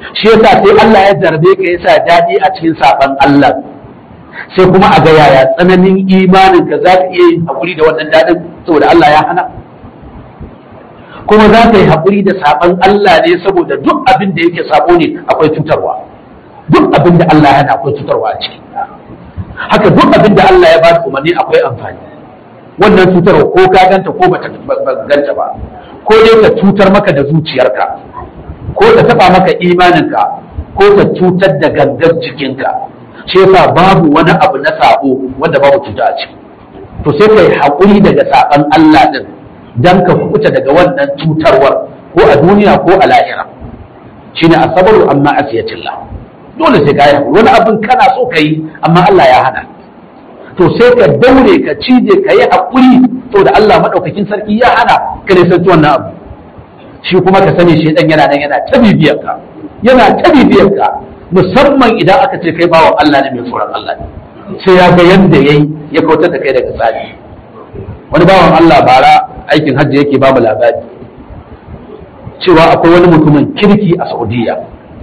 shi yasa sai Allah ya jarbe ka yasa daɗi a cikin saban Allah sai kuma a ga yaya tsananin imanin ka za ka iya yin haƙuri da wannan daɗin saboda Allah ya hana, kuma za ka yi haƙuri da saban Allah ne saboda duk abin da yake sabo ne akwai cutarwa, duk abin da Allah ya hana akwai cutarwa a ciki, haka duk abin da Allah ya ba da umarni akwai amfani. Wannan cutarwa ko ka ganta ko ba ta ganta ba, ko dai ta cutar maka da zuciyarka, ko ta taba maka imaninka, ko ta cutar da gangar jikinka. Shi yasa babu wani abu na sabo wanda babu cuta a ciki. To sai kai haƙuri daga saban Allah din dan ka kuɓuta daga wannan cutarwar ko a duniya ko a lahira. Shine asabaru amma asiyatillah. Dole sai ka yi wani abin kana so ka yi amma Allah ya hana. To sai ka daure ka cije ka yi haƙuri saboda Allah maɗaukakin sarki ya hana ka nisanci wannan abu. Shi kuma ka sani shaidan yana nan yana ta bibiyar ka musamman idan aka ce kai bawan Allah ne mai tsoron Allah ne, sai ya ga yadda yayi ya kautar da kai daga tsari. Wani bawan Allah bara aikin hajji yake ba mu labari cewa akwai wani mutumin kirki a Saudiya,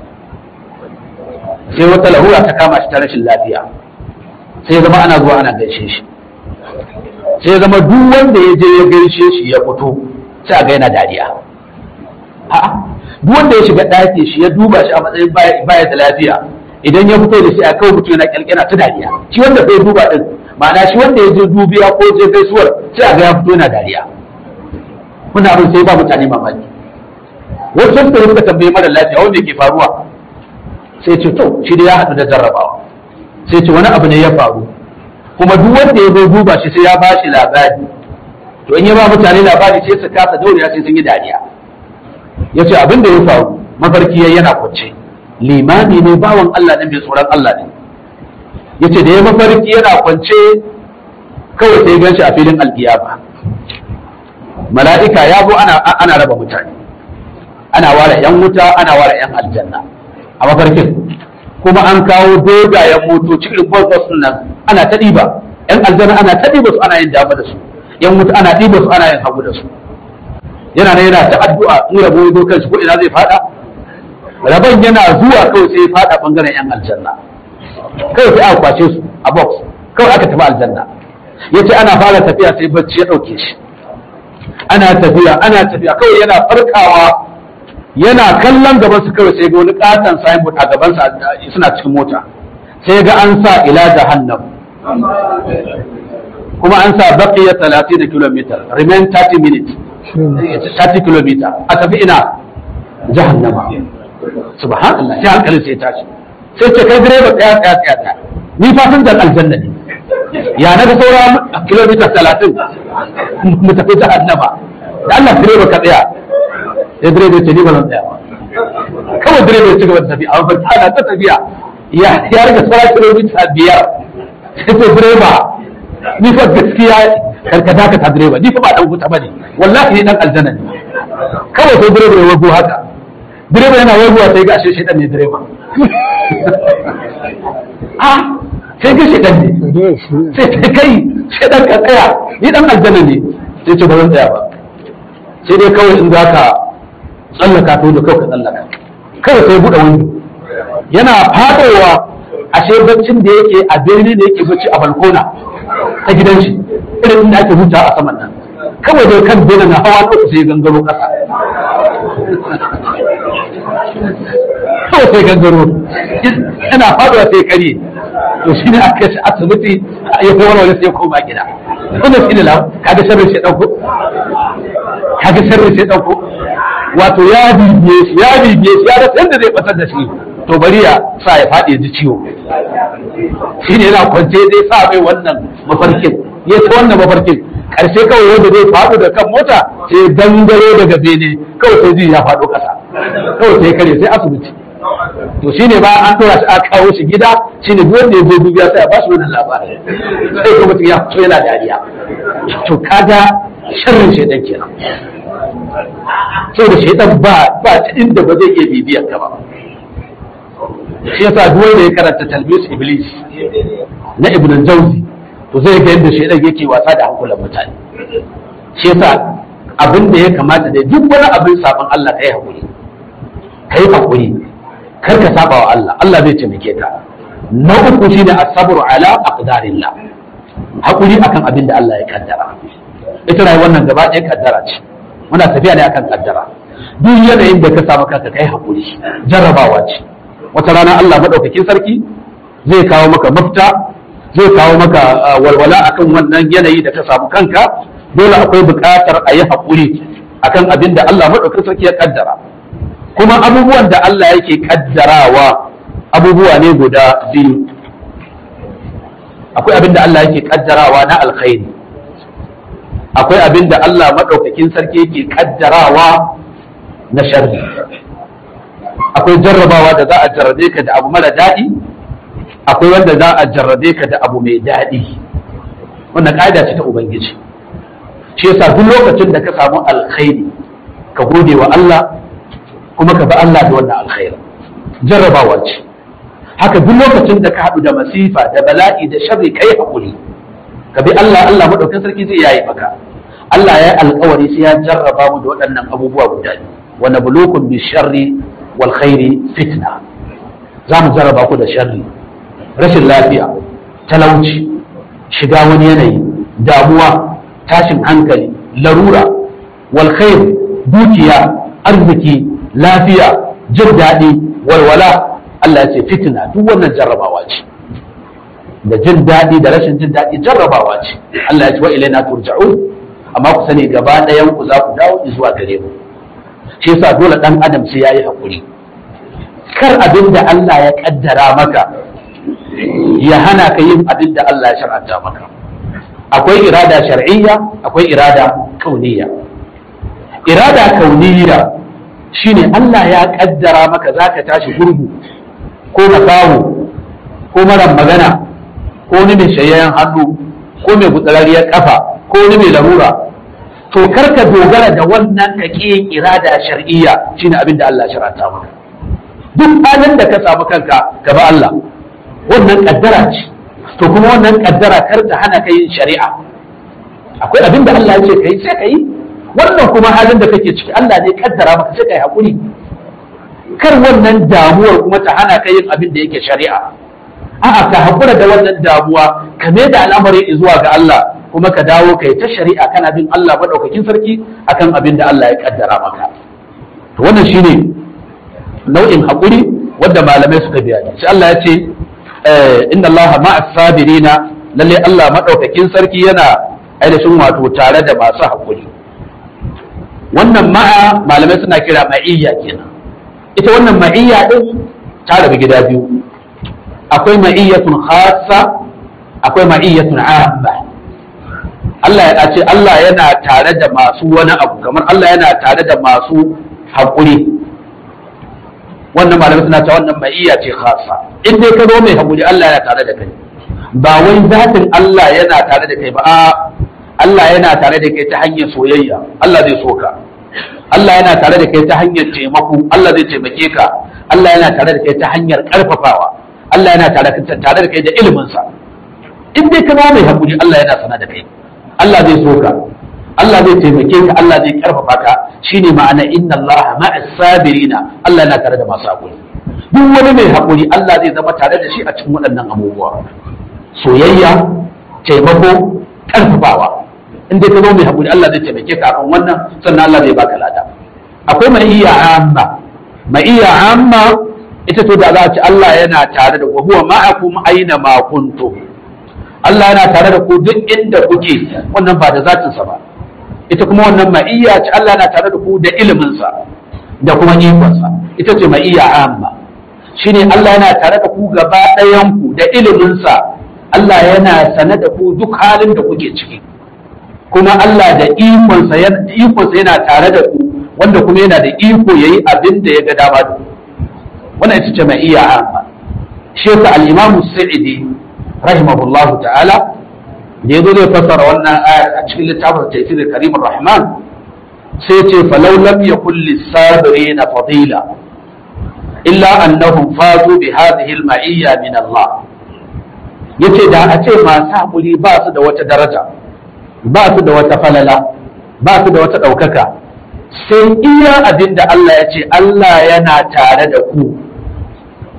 sai wata larura ta kama shi ta rashin lafiya, sai ya zama ana zuwa ana gaishe shi, sai ya zama duk wanda ya je ya gaishe shi ya fito sai a ga yana dariya. Duk wanda ya shiga ɗaki shi ya duba shi a matsayin baya da lafiya, idan ya fito da shi a kawai mutum yana kyalkyana ta dariya. Shi wanda bai duba din, ma'ana shi wanda ya je dubiya ko je gaisuwar sai a ga ya fito yana dariya. Muna abin sai ba mutane mamaki. Wasu sun suka tambaye mara lafiya wanda ke faruwa, sai ce to shi da ya haɗu da jarrabawa, sai ce wani abu ne ya faru, kuma duk wanda ya zo duba shi sai ya ba shi labari. To in ya ba mutane labari sai su kasa dauriya sai sun yi dariya. Ya ce abin da ya faru mafarki yana kwance, limami ne bawan Allah ne mai tsoron Allah ne. Ya ce da ya mafarki yana kwance kawai sai gan shi a filin alkiyama, mala'ika ya zo ana raba mutane, ana ware yan wuta ana ware yan aljanna a mafarkin, kuma an kawo dogayen motoci irin bus nan ana ta ɗiba, yan aljanna ana ta ɗiba su ana yin dama da su, yan wuta ana ɗiba su ana yin hagu da su. Yana nan yana ta addu'a in rabo ya zo kanshi ko ina zai fada, rabon yana zuwa kawai sai ya fada bangaren yan aljanna, kawai sai aka kwace su a box kawai aka tafi aljanna. Yace ana fara tafiya sai bacci ya dauke shi, ana tafiya kawai yana farkawa yana kallon gaban su kawai sai ga wani katon signboard a gaban sa suna cikin mota, sai ga an sa ila jahannam, kuma an sa baqiya 30 km remain 30 minutes 30 km a tafi ina jahannama. Subhanallah, sai hankalin sai tashi, sai ce kai direba tsaya ni fasinjan aljanna ne, ya na ga saura kilomita 30 mu tafi jahannama, da Allah direba ka tsaya. Sai direba ya ce ni ba zan tsaya ba, kawai direba ya ci gaba da tafiya a mafarki ana ta tafiya ya riga saura kilomita 5. sai ce direba ni fa gaskiya karkata ka ta direba ni fa ba dan wuta bane, wallahi ni dan aljanna ne. Kawai sai direba ya wago haka, direba yana wagowa sai ga ashe shedan ne direba. Sai ga shedan ne, sai ta kai shedan ka tsaya ni dan aljanna ne, sai ce ba zan tsaya ba, sai dai kawai in zaka tsallaka to da kawai ka tsallaka. Kawai sai buɗe wando yana fadowa, ashe baccin da yake a birni da yake bacci a balkona ta gidan shi irin inda ake huta a saman nan, kawai da kan bena na hawa ɗauka sai gangaro ƙasa, kawai sai gangaro yana faduwa sai kare. To shi ne aka shi asibiti ya kai wani sai ya koma gida. Wannan shi ne kaga sharri sai ɗauko, wato ya bibiye shi ya rasa yadda zai batar da shi, to bari ya sa ya faɗi ya ji ciwo. Shi ne yana kwance zai sa mai wannan mafarkin, ya ci wannan mafarkin, ƙarshe kawai wanda zai faɗo da kan mota sai gangaro daga bene, kawai sai ji ya faɗo ƙasa, kawai sai kare sai asibiti. To shi ne ba an tura shi a kawo shi gida, shi ne wanda ya zo dubiya sai a ba shi wannan labarin, sai kuma mutum ya fito yana dariya. To kaga sharrin shaidan kenan, saboda shaidan ba ta inda ba zai iya bibiyar ka ba. Shi yasa duk wanda ya karanta talbis iblis na ibn jauzi to zai ga yadda shaidan yake wasa da hankulan mutane. Shi yasa abin da ya kamata da duk wani abin sabon Allah kai hakuri kar ka saba wa Allah, Allah zai taimake ka. Na uku shine as-sabru ala aqdarillah, hakuri akan abin da Allah ya kaddara. Ita rayuwar nan gaba ɗaya kaddara ce, muna tafiya ne akan kaddara. Duk yanayin da ka samu kanka kai hakuri, jarrabawa ce. Wata rana Allah madaukakin sarki zai kawo maka mafita, zai kawo maka walwala akan wannan yanayi da ka samu kanka. Dole akwai buƙatar a yi hakuri akan abin da Allah madaukakin sarki ya kaddara. Kuma abubuwan da Allah yake kaddarawa abubuwa ne guda biyu. Akwai abin da Allah yake kaddarawa na alkhairi, akwai abin da Allah maɗaukakin sarki yake kaddarawa na sharri. Akwai jarrabawa da za a jarrabe ka da abu mara daɗi, akwai wanda za a jarrabe ka da abu mai daɗi. Wannan ƙa'ida ce ta Ubangiji. Shi yasa duk lokacin da ka samu alkhairi ka gode wa Allah kuma ka bi Allah da wannan alkhairi. Jarrabawa ce. Haka duk lokacin da ka haɗu da masifa da bala'i da sharri kai hakuri ka bi Allah, Allah madaukakin sarki zai yayi maka. Allah ya yi alƙawari sai ya jarraba mu da waɗannan abubuwa guda biyu. Wa nabluukum bi sharri wal khairi fitna. Za mu jarraba ku da sharri, rashin lafiya, talauci, shiga wani yanayi, damuwa, tashin hankali, larura, wal khair, dukiya, arziki, lafiya, jin daɗi, walwala. Allah ya ce fitina, duk wannan jarrabawa ce. Da jin daɗi da rashin jin daɗi jarrabawa ce. Allah ya ce wa ilaina turja'un, amma ku sani gaba ɗayan ku za ku dawo zuwa gare mu. Shi yasa dole ɗan adam sai yayi hakuri. Kar abin da Allah ya kaddara maka ya hana ka yin abin da Allah ya shar'anta maka. Akwai irada shar'iyya, akwai irada kauniyya. Irada kauniyya shine Allah ya kaddara maka zaka tashi gurgu ko makaho ko mara magana ko ni mai shayayyen hannu ko mai gutsurariyar kafa ko ni mai larura. To karka dogara da wannan ka yin irada shar'iyya shine abin da Allah ya shar'anta maka. Duk halin da ka samu kanka ka ba Allah, wannan kaddara ce. To kuma wannan kaddara kar ta hana ka yin shari'a. Akwai abin da Allah ya ce kai sai kai. Wannan kuma halin da kake ciki Allah ne kaddara maka sai kai hakuri. Kar wannan damuwar kuma ta hana ka yin abin da yake shari'a. A'a, ka hakura da wannan damuwa, ka mai da al'amari zuwa ga Allah, kuma ka dawo kai ta shari'a kana bin Allah madaukakin sarki akan abin da Allah ya kaddara maka. To wannan shine nau'in hakuri wanda malamai suka biya. Sai Allah ya ce inna Allah ma'as sabirina, lalle Allah madaukakin sarki yana ainihin wato tare da masu hakuri. Wannan ma'a malamai suna kira ma'iyya kenan. Ita wannan ma'iyya din ta rabu gida biyu. Akwai ma'iyyatun khassa, akwai ma'iyyatun amma. Allah ya ce Allah yana tare da masu wani abu, kamar Allah yana tare da masu haƙuri. Wannan malamai suna ta wannan ma'iyya ce khassa. In dai ka zo mai haƙuri Allah yana tare da kai. Ba wai zatin Allah yana tare da kai ba, Allah yana tare da kai ta hanyar soyayya, Allah zai so ka. Allah yana tare da kai ta hanyar taimako, Allah zai taimake ka. Allah yana tare da kai ta hanyar ƙarfafawa, Allah yana tare da kai da iliminsa. In dai ka zama mai haƙuri Allah yana sana da kai, Allah zai so ka, Allah zai taimake ka, Allah zai ƙarfafa ka. Shine ma'ana inna Allah ma'as sabirina, Allah yana tare da masu haƙuri. Duk wani mai haƙuri Allah zai zama tare da shi a cikin waɗannan abubuwa: soyayya, taimako, ƙarfafawa. In dai ka zo mai haƙuri Allah zai taimake ka akan wannan, sannan Allah zai baka lada. Akwai ma'iyya amma. Ma'iyya amma ita to da za a ci Allah yana tare da ku, huwa ma'akum aina ma kuntum. Allah yana tare da ku duk inda kuke, wannan ba da zatinsa ba. Ita kuma wannan ma'iyya ce Allah yana tare da ku da iliminsa da kuma ikonsa. Ita ce ma'iyya amma. Shine Allah yana tare da ku gaba ɗayan ku da iliminsa. Allah yana sane da ku duk halin da kuke ciki. Kuma Allah da ikonsa yana tare da ku, wanda kuma yana da iko yayi abin da ya ga dama da ku. Wannan ita ce ma'iyya amma. Shi yasa al-Imam Sa'idi rahimahullahu ta'ala da yazo zai fassara wannan ayar a cikin littafin Tafsir Karim Rahman, sai ya ce falau lam yakul lis-sabirin fadila illa annahum fazu bi hadhihi al-ma'iyya min Allah. Yace da a ce masu hakuri ba su da wata daraja, ba su da wata falala, ba su da wata ɗaukaka, sai iya abin da Allah ya ce Allah yana tare da ku,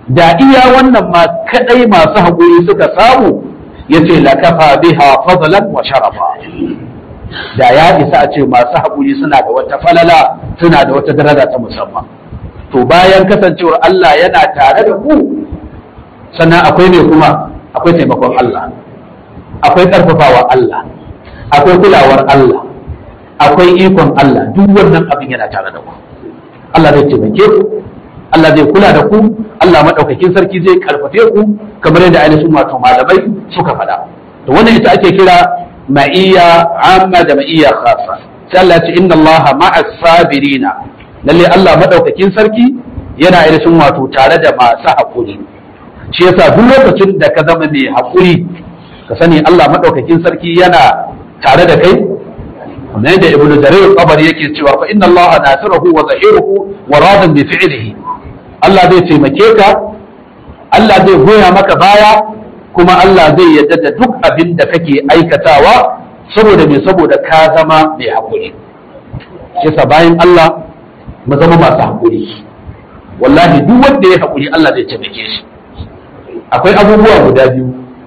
da iya wannan ma kadai masu haƙuri suka samu yace lakafa biha fadlan wa sharafa, da ya isa a ce masu haƙuri suna da wata falala, suna da wata daraja ta musamman. To bayan kasancewar Allah yana tare da ku, sannan akwai ne kuma akwai taimakon Allah, akwai ƙarfafawa Allah, akwai kulawar Allah, akwai ikon Allah. Duk wannan abin yana tare da ku. Allah zai taimake ku, Allah zai kula da ku, Allah maɗaukakin sarki zai karfafe ku, kamar yadda ainihin wato malamai suka faɗa. To wannan ita ake kira ma'iyya amma da ma'iyya khassa. Sai Allah ya ce inna Allah ma'as sabirina, lalle Allah maɗaukakin sarki yana ainihin wato tare da masu haƙuri. Shi yasa duk lokacin da ka zama mai haƙuri, ka sani Allah maɗaukakin sarki yana tare da kai. Kamar yadda Ibn Jarir al-Tabari yake cewa fa inna Allah nasiruhu wa zahiruhu wa radan bi fi'lihi. Allah zai taimake ka, Allah zai goya maka baya, kuma Allah zai yarda da duk abin da kake aikatawa saboda me, saboda ka zama mai haƙuri. Yasa bayan Allah mu zama masu haƙuri. Wallahi duk wanda ya haƙuri Allah zai taimake shi. Akwai abubuwa guda biyu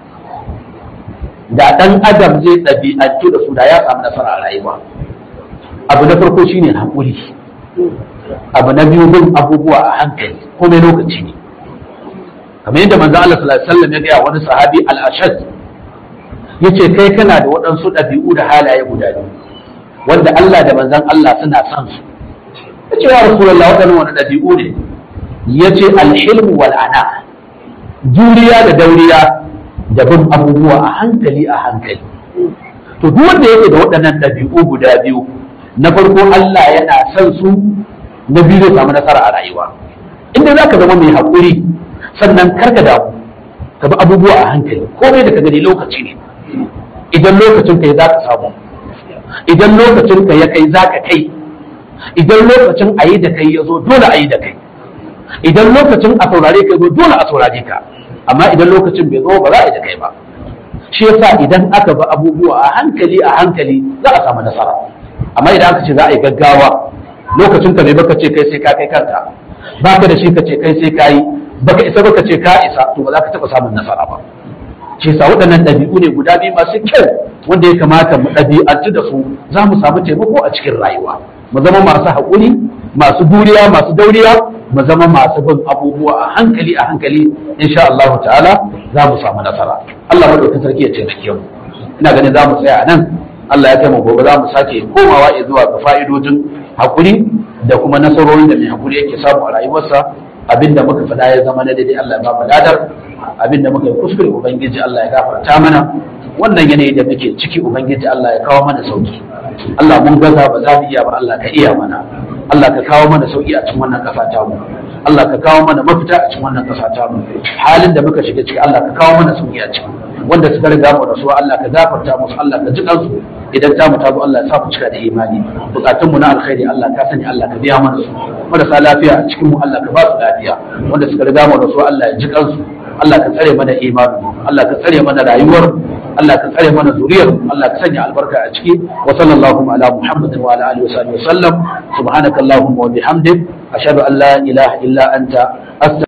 da ɗan adam zai ɗabi'antu da su da ya samu nasara a rayuwa. Abu na farko shine haƙuri. Abu na biyu bin abubuwa a hankali, komai lokaci ne. Kamar yadda manzo Allah sallallahu alaihi wasallam ya gaya wani sahabi al-Ashad, yace kai kana da waɗansu ɗabi'u da halaye guda biyu wanda Allah da manzon Allah suna son su. Yace ya Rasulullah, waɗannan wani ɗabi'u ne? Yace al-hilm wal ana, juriya da dauriya da bin abubuwa a hankali a hankali. To duk wanda yake da waɗannan ɗabi'u guda biyu, na farko Allah yana son su, na biyu zai samu nasara a rayuwa. Inda za ka zama mai haƙuri, sannan karka damu, ka bi abubuwa a hankali, komai da ka gani lokaci ne. Idan lokacin ka ya za ka samu, idan lokacin ka ya kai za ka kai, idan lokacin a yi da kai ya zo dole a yi da kai, idan lokacin a saurare ka zo dole a saurare ka, amma idan lokacin bai zo ba za a yi da kai ba. Shi yasa idan aka bi abubuwa a hankali za a samu nasara. Amma idan aka ce za a yi gaggawa, lokacin ka bai baka ce kai sai ka kai kanka, baka da shi ka ce kai sai ka yi, baka isa baka ce ka isa, to ba za ka taɓa samun nasara ba. Shi yasa waɗannan ɗabi'u ne guda biyu masu kyau wanda ya kamata mu ɗabi'antu da su, za mu samu taimako a cikin rayuwa. Mu zama masu haƙuri, masu duriya, masu dauriya, mu zama masu bin abubuwa a hankali, insha Allah ta'ala za mu samu nasara. Allah madaukakin sarki ya taimake mu. Ina ganin za mu tsaya nan. Allah ya taimaka, gobe za mu sake komawa zuwa ga fa'idojin haƙuri da kuma nasarorin da mai haƙuri yake samu a rayuwarsa. Abinda muka faɗa ya zama na daidai, Allah ya ba mu ladar. Abinda muka yi kuskure, Ubangiji Allah ya gafarta mana. Wannan yanayi da muke ciki, Ubangiji Allah ya kawo mana sauki. Allah mun gaza ba za mu iya ba, Allah ka iya mana. Allah ka kawo mana sauki a cikin wannan ƙasa ta mu. Allah ka kawo mana mafita a cikin wannan ƙasa ta mu. Halin da muka shiga ciki, Allah ka kawo mana sauki a ciki. Wanda suka riga mu rasuwa, Allah ka gafarta musu, Allah ka ji kansu. Idan ta mu tazo, Allah ya sa mu cika da imani. Bukatun mu na alkhairi Allah ka sani, Allah ka biya mana su. Marasa lafiya a cikin mu, Allah ka ba su lafiya. Wanda suka riga mu rasuwa, Allah ya ji kansu. Allah ka tsare mana imani, Allah ka tsare mana rayuwar, Allah ka tsare mana zuriyar, Allah ka sanya albarka a ciki. Wa sallallahu ala Muhammadin wa ala alihi wa sahbihi wa sallam. Subhanakallahumma wa bihamdik, ashhadu an la ilaha illa anta